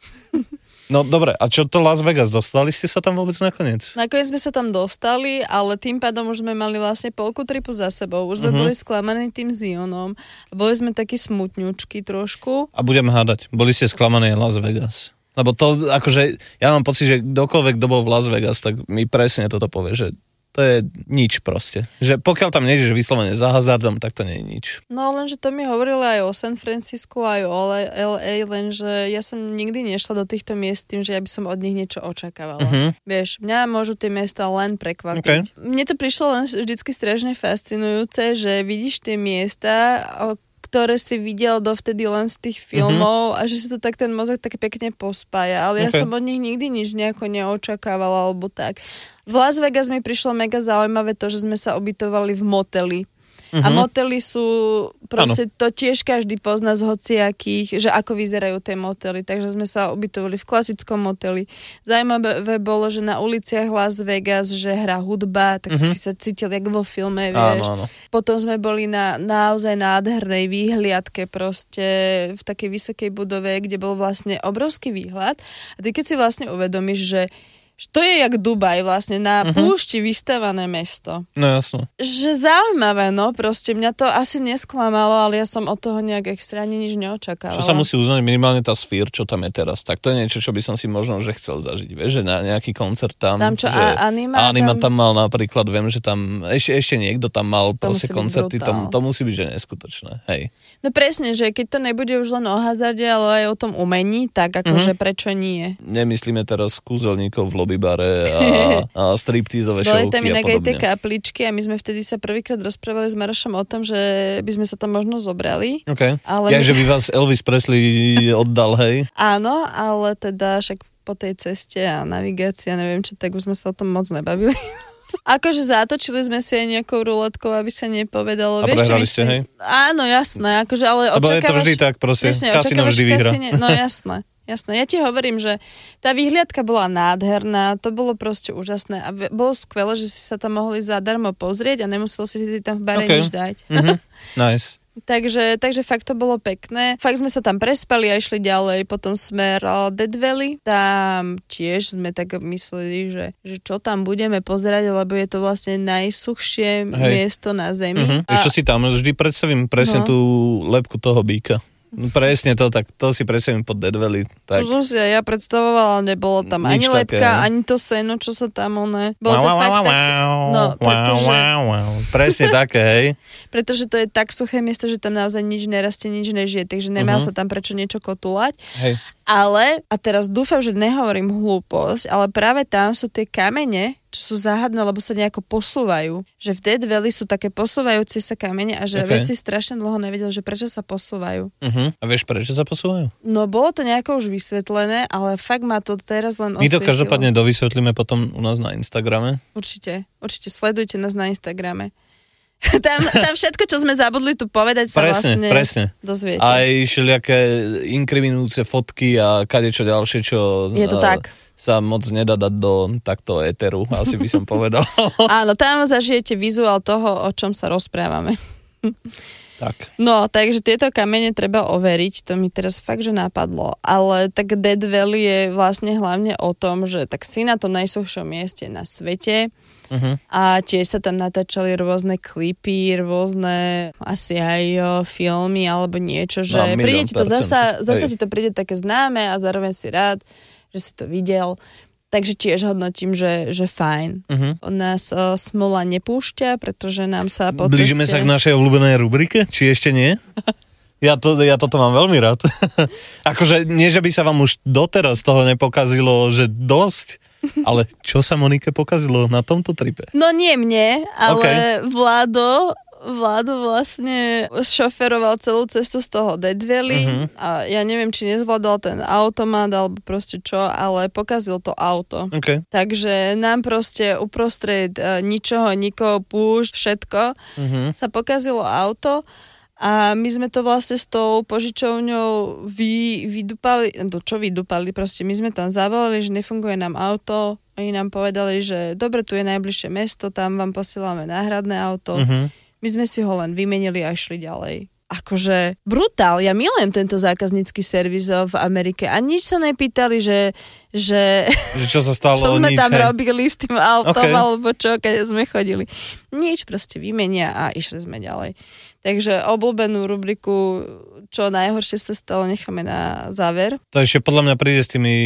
No dobre, a čo to Las Vegas? Dostali ste sa tam vôbec nakoniec? Nakoniec sme sa tam dostali, ale tým pádom už sme mali vlastne polku tripu za sebou. Už sme boli sklamaní tým Zionom. Boli sme takí smutňučky trošku. A budem hádať, boli ste sklamaní Las Vegas. Lebo to, akože, ja mám pocit, že kdokoľvek, kto bol v Las Vegas, tak mi presne toto povie, že To je nič proste. Že pokiaľ tam nejdeš vyslovene za hazardom, tak to nie je nič. No lenže to mi hovorili aj o San Francisku, aj o LA, lenže ja som nikdy nešla do týchto miest tým, že ja by som od nich niečo očakávala. Vieš, mňa môžu tie miesta len prekvapiť. Okay. Mne to prišlo len vždycky strašne fascinujúce, že vidíš tie miesta, ktoré si videl dovtedy len z tých filmov a že si to tak ten mozog tak pekne pospája. Ale ja som od nich nikdy nič nejako neočakávala alebo tak. V Las Vegas mi prišlo mega zaujímavé to, že sme sa ubytovali v moteli. A motely sú, proste to tiež každý pozná z hociakých, že ako vyzerajú tie motely. Takže sme sa ubytovali v klasickom moteli. Zaujímavé bolo, že na uliciach Las Vegas, že hrá hudba, tak si sa cítil jak vo filme, vieš. Áno. Potom sme boli na naozaj nádhernej výhliadke proste v takej vysokej budove, kde bol vlastne obrovský výhľad. A ty keď si vlastne uvedomíš, že to je jak Dubaj vlastne, na púšti vystavané mesto. No jasno. Že zaujímavé, no, proste mňa to asi nesklamalo, ale ja som od toho nejak extrémne nič neočakávala. Čo sa musí uznať, minimálne tá Sphere, čo tam je teraz, tak to je niečo, čo by som si možno že chcel zažiť, vieš, že na nejaký koncert tam. Tam čo, Anima tam mal napríklad, viem, že tam, ešte niekto tam mal proste koncerty, to musí byť, že neskutočné, hej. No presne, že keď to nebude už len o hazarde, ale aj o tom umení, tak akože prečo nie? Nemyslíme teraz kúzelníkov v lobbybare a striptízové šovky a podobne. Boli tam inak aj tie kapličky a my sme vtedy sa prvýkrát rozprávali s Marošom o tom, že by sme sa tam možno zobrali. Okay. Že by vás Elvis Presley oddal, hej? Áno, ale teda však po tej ceste a navigácia, neviem čo, tak už sme sa o tom moc nebavili. Akože zatočili sme si aj nejakou ruletkou, aby sa nepovedalo. A prehrali ste, hej? Áno, jasné. Akože, ale očakávaš... je to vždy tak, proste. Kasino vždy vyhrá. No jasné. Ja ti hovorím, že tá výhliadka bola nádherná, to bolo proste úžasné a bolo skvelé, že si sa tam mohli zadarmo pozrieť a nemusel si tam v bare nič dať. Nice. Takže fakt to bolo pekné. Fakt sme sa tam prespali a išli ďalej. Potom smer Death Valley. Tam tiež sme tak mysleli, že čo tam budeme pozerať, lebo je to vlastne najsuchšie miesto na Zemi. Čo si tam vždy predstavím presne tú lebku toho býka. No presne to, tak to si predstavím pod Death Valley. Tak. To som si aj ja predstavovala, ale nebolo tam ani lepka, ani to seno, čo sa tam bolo to fakt tak... No, pretože... Presne také, hej. Pretože to je tak suché miesto, že tam naozaj nič nerastie, nič nežije, takže nemá sa tam prečo niečo kotulať. Hej. Ale, a teraz dúfam, že nehovorím hlúposť, ale práve tam sú tie kamene, čo sú záhadné, lebo sa nejako posúvajú. Že v Death Valley sú také posúvajúce sa kamene a že vedci strašne dlho nevedeli, že prečo sa posúvajú. A vieš, prečo sa posúvajú? No, bolo to nejako už vysvetlené, ale fakt ma to teraz len My osvietilo. to každopádne dovysvetlíme potom u nás na Instagrame. Určite sledujte nás na Instagrame. Tam všetko, čo sme zabudli tu povedať, sa presne dozviete. Aj všelijaké inkriminujúce fotky a kadečo ďalšie, čo... Je to tak. Sa moc nedá dať do takto éteru, asi by som povedal. Áno, tam zažijete vizuál toho, o čom sa rozprávame. Tak. No, takže tieto kamene treba overiť, to mi teraz fakt, že napadlo. Ale tak Death Valley je vlastne hlavne o tom, že tak si na tom najsuchšom mieste na svete a tiež sa tam natáčali rôzne klipy, rôzne asi aj filmy alebo niečo, že príde ti to zasa ti to príde také známe a zároveň si rád, že si to videl. Takže tiež hodnotím, že fajn. Nás smola nepúšťa, pretože nám sa po Blížime sa k našej obľúbenej rubrike? Či ešte nie? Ja toto mám veľmi rád. Akože nie, že by sa vám už doteraz toho nepokazilo, že dosť, ale čo sa Monike pokazilo na tomto tripe? No nie mne, ale Vlado vlastne šoferoval celú cestu z toho Death Valley a ja neviem, či nezvládal ten automat alebo proste čo, ale pokazil to auto. Okay. Takže nám proste uprostred ničoho, nikoho, púšť, všetko sa pokazilo auto a my sme to vlastne s tou požičovňou vydupali, proste my sme tam zavolali, že nefunguje nám auto, oni nám povedali, že dobre, tu je najbližšie mesto, tam vám posielame náhradné auto. My sme si ho len vymenili a išli ďalej. Akože brutál, ja milujem tento zákaznícky servis v Amerike a nič sa nepýtali, že čo sa stalo, čo sme tam robili s tým autom alebo čo, keď sme chodili. Nič, proste vymenia a išli sme ďalej. Takže obľúbenú rubriku Čo najhoršie sa stalo necháme na záver. To ešte podľa mňa príde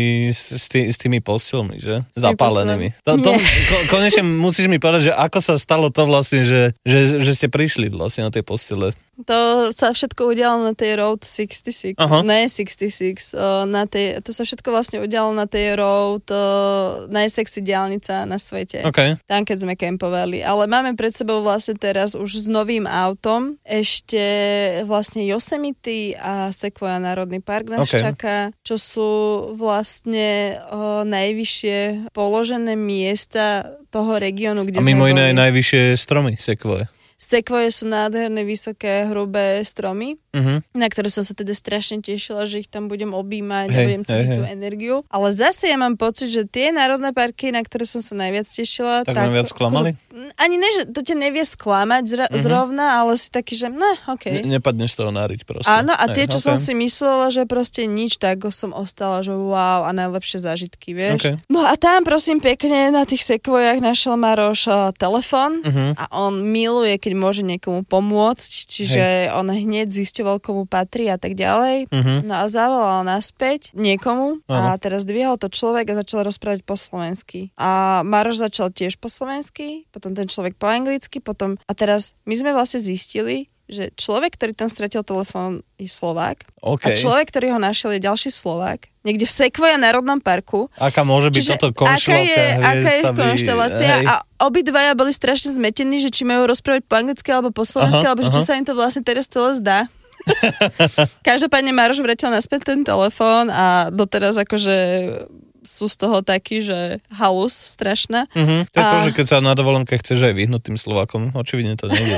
s tými postelmi, že? Zapálenými. Konečne musíš mi povedať, že ako sa stalo to vlastne, že ste prišli vlastne na tej postele. To sa všetko udialo na tej Road 66. Ne 66. To sa všetko vlastne udialo na tej Road najsexy diaľnica na svete. Okay. Tam, keď sme kempovali. Ale máme pred sebou vlastne teraz už s novým autom ešte vlastne Yosemite a Sequoia Národný park nás čaká, čo sú vlastne najvyššie položené miesta toho regiónu, kde sme boli. A mimo iné aj najvyššie stromy Sequoia. Sekvoje sú nádherné, vysoké, hrubé stromy, na ktoré som sa teda strašne tešila, že ich tam budem objímať a budem cítiť tú energiu. Ale zase ja mám pocit, že tie národné parky, na ktoré som sa najviac tešila... Tak viac sklamali? Ani ne, že to ťa nevie sklamať zrovna, ale si taký, že okej. Nepadneš z toho náriť proste. Áno, a tie, čo som si myslela, že proste nič, tak som ostala, že wow, a najlepšie zážitky, vieš. Okay. No a tam, prosím, pekne na tých sekvojách našiel Maroš telefón a on miluje, keď môže niekomu pomôcť, čiže on hneď zisťoval, komu patrí a tak ďalej. No a zavolal naspäť niekomu a teraz dvihol to človek a začal rozprávať po slovensky. A Maroš začal tiež po slovensky, potom ten človek po anglicky, potom a teraz my sme vlastne zistili, že človek, ktorý tam stratil telefón, je Slovák. Okay. A človek, ktorý ho našiel, je ďalší Slovák. Niekde v Sequoia Národnom parku. Aká môže byť toto konštelácia? Aká je konštelácia? A obidvaja boli strašne zmetení, že či majú rozprávať po anglicky alebo po slovensky, alebo že či sa im to vlastne teraz celé zdá. Každopádne Maroš vrátil naspäť ten telefón a doteraz akože sú z toho takí, že halus strašná. To je to, že keď sa na dovolenke chceš aj vyhnúť tým Slovákom, očividne to nejde.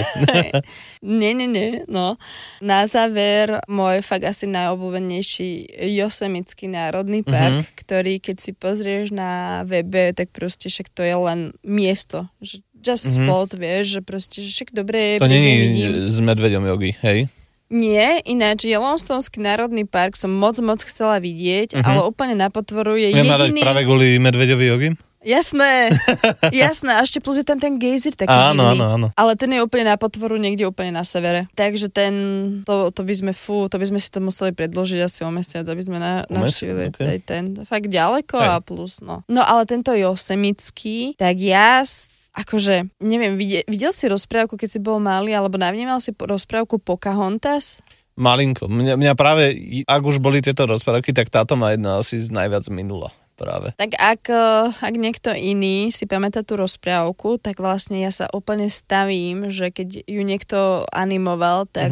Nie, no. Na záver, môj fakt asi najobľúbenejší Yosemite národný park, ktorý keď si pozrieš na webe, tak proste však to je len miesto, že just spot, vieš, že proste, že však dobre je. To nie je s medveďom jogy, hej? Nie, ináč Yellowstonský národný park som moc chcela vidieť, ale úplne na potvoru je jediný... Práve kvôli medveďovi jogi? Jasné, a ešte plus je tam ten gejzir taký divný. Áno. Ale ten je úplne na potvoru niekde úplne na severe. Takže to by sme si to museli predložiť asi o mesiac, aby sme navštívili ten fakt ďaleko a plus, no. No ale tento Yosemite, tak ja... Akože, neviem, videl si rozprávku, keď si bol malý, alebo navnímal si rozprávku Pocahontas? Malinko. Mňa práve, ak už boli tieto rozprávky, tak táto ma jedna asi najviac minula. Práve. Tak ak niekto iný si pamätá tú rozprávku, tak vlastne ja sa úplne stavím, že keď ju niekto animoval, tak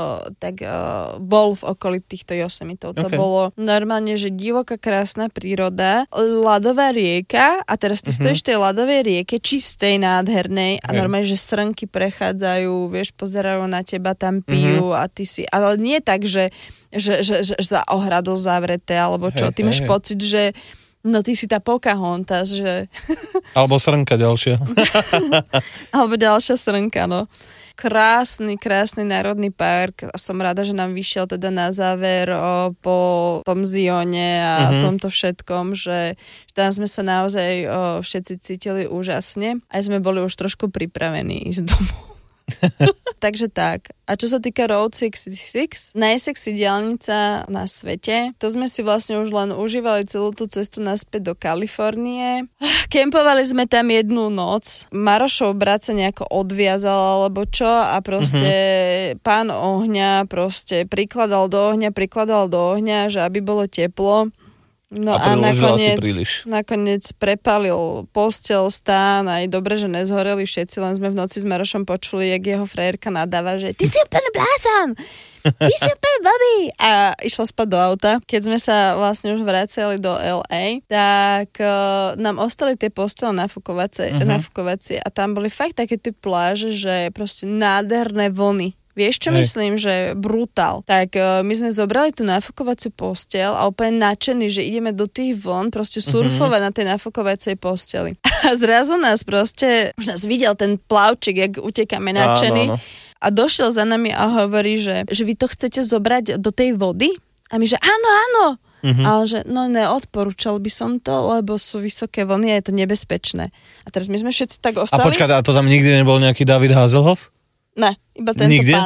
bol v okolí týchto Yosemitov. To bolo normálne, že divoká krásna príroda, ľadová rieka a teraz ty stojíš v tej ľadovej rieke, čistej, nádhernej a normálne, že srnky prechádzajú, vieš, pozerajú na teba, tam pijú a ty si, ale nie tak, že za ohradou zavreté, alebo čo. Ty máš pocit, že no ty si tá Pocahontas, že... Alebo srnka ďalšia. Alebo ďalšia srnka, no. Krásny národný park a som rada, že nám vyšiel teda na záver po tom Zione a tomto všetkom, že tam sme sa naozaj všetci cítili úžasne a sme boli už trošku pripravení ísť domov. Takže tak. A čo sa týka Road 66, najsexy diaľnica na svete, to sme si vlastne už len užívali celú tú cestu naspäť do Kalifornie. Kempovali sme tam jednu noc. Marošov brat sa nejako odviazal alebo čo a proste pán ohňa proste prikladal do ohňa, že aby bolo teplo. No a nakoniec prepálil posteľ, stán, aj dobre, že nezhoreli všetci, len sme v noci s Marošom počuli, jak jeho frajerka nadáva, že ty si úplne blázon, ty si úplne blbý. A išla spať do auta. Keď sme sa vlastne už vracali do LA, tak nám ostali tie postele nafukovacie a tam boli fakt také tie pláže, že proste nádherné vlny. Vieš, čo myslím, že brutál. Tak my sme zobrali tú nafukovaciu posteľ a úplne nadšení, že ideme do tých vln proste surfovať na tej nafukovacej posteli. A zrazu nás proste, už nás videl ten plavčík, jak utekáme nadšení a došiel za nami a hovorí, že vy to chcete zobrať do tej vody? A my, že áno. A on, že neodporúčal by som to, lebo sú vysoké vlny a je to nebezpečné. A teraz my sme všetci tak ostali. A počkaj, a to tam nikdy nebol nejaký David Hasselhoff? Ne, iba tento pán.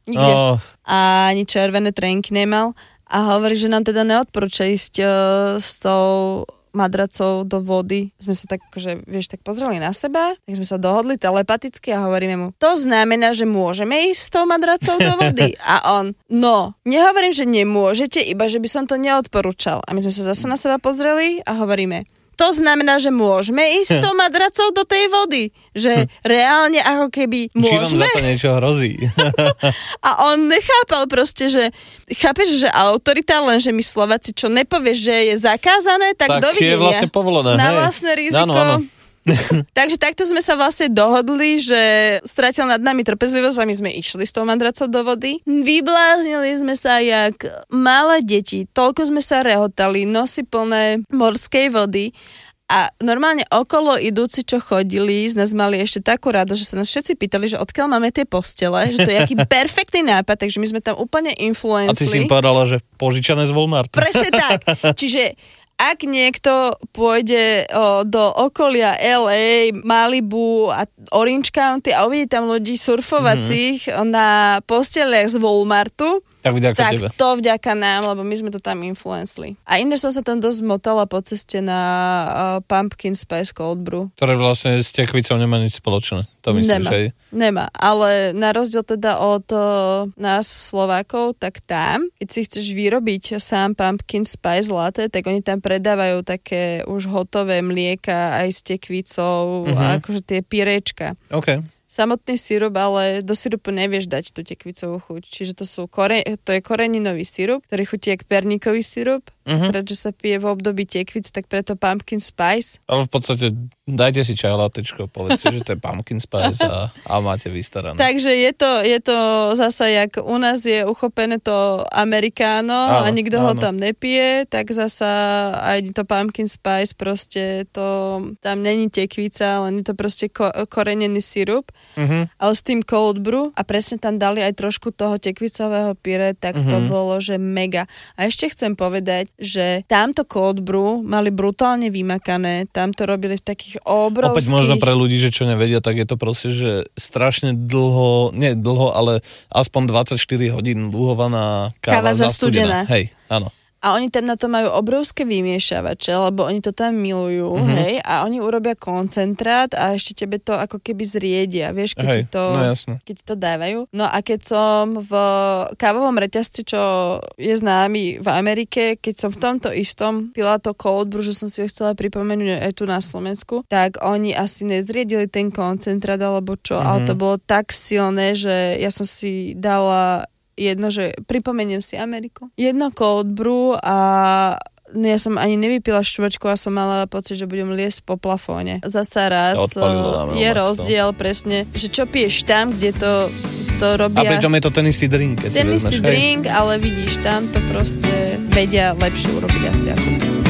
Nikde. A ani červené trenky nemal. A hovorí, že nám teda neodporúča ísť s tou madracou do vody. Sme sa tak, akože, vieš, tak pozreli na seba, tak sme sa dohodli telepaticky a hovoríme mu, to znamená, že môžeme ísť s tou madracou do vody. A on, no, nehovorím, že nemôžete, iba že by som to neodporúčal. A my sme sa zase na seba pozreli a hovoríme, to znamená, že môžeme ísť s tou madracou do tej vody. Že reálne ako keby môžeme. Či vám za to niečo hrozí. A on nechápal proste, že chápeš, že autorita, lenže my Slováci, čo nepovieš, že je zakázané, tak dovidenia. Tak je vlastne povolené. Na vlastné riziko. Áno. Takže takto sme sa vlastne dohodli, že stratil nad nami trpezlivosť a my sme išli s tou madracou do vody. Vybláznili sme sa jak malé deti, toľko sme sa rehotali, nosy plné morskej vody a normálne okolo idúci, čo chodili, z nás mali ešte takú rado, že sa nás všetci pýtali, že odkiaľ máme tie postele, že to je aký perfektný nápad, takže my sme tam úplne influencli. A ty si im povedala, že požičané z Walmartu. Presne tak. Čiže ak niekto pôjde do okolia LA, Malibu a Orange County a uvidí tam ľudí surfovacích na posteliach z Walmartu, tak tebe. To vďaka nám, lebo my sme to tam influencli. A iné som sa tam dosť motala po ceste na Pumpkin Spice Cold Brew. Ktoré vlastne s tekvicou nemá nič spoločné. To myslím, že Nemá, ale na rozdiel teda od nás Slovákov, tak tam, keď si chceš vyrobiť sám Pumpkin Spice latte, tak oni tam predávajú také už hotové mlieka aj s tekvicou, a akože tie pyrečka. OK. Samotný sirup, ale do sirupu nevieš dať tú tekvicovú chuť. Čiže to je koreninový sirup, ktorý chutí jak perníkový sirup. Pretože sa pije v období tekvic, tak preto pumpkin spice. Ale v podstate dajte si čaj latečko, povedzte, že to je pumpkin spice a máte vystarané. Takže je to zasa, jak u nás je uchopené to americano a nikto ho tam nepije, tak zasa aj to pumpkin spice proste to, tam není tekvica, len je to proste korenený sirup. Ale s tým cold brew a presne tam dali aj trošku toho tekvicového pyre, tak to bolo, že mega. A ešte chcem povedať, že tamto cold brew mali brutálne vymakané, tam to robili v takých obrovských... Opäť možno pre ľudí, že čo nevedia, tak je to proste, že strašne dlho, nie dlho, ale aspoň 24 hodín dúhovaná káva zastudená. Hej, áno. A oni tam na to majú obrovské vymiešavače, lebo oni to tam milujú, hej, a oni urobia koncentrát a ešte tebe to ako keby zriedia, vieš, keď ti to dávajú. No a keď som v kávovom reťazci, čo je známy v Amerike, keď som v tomto istom pila to cold brew, že som si ho chcela pripomenúť aj tu na Slovensku, tak oni asi nezriedili ten koncentrát alebo čo, ale to bolo tak silné, že ja som si dala jedno, že pripomeniem si Ameriku. Jedno cold brew a ja som ani nevypila štvrťku a som mala pocit, že budem liesť po plafóne. Zasa raz je rozdiel presne, že čo piješ tam, kde to robia. A pritom je to ten istý drink, keď si vezmeš. Ten istý drink, ale vidíš, tam to proste vedia lepšie urobiť asi ako.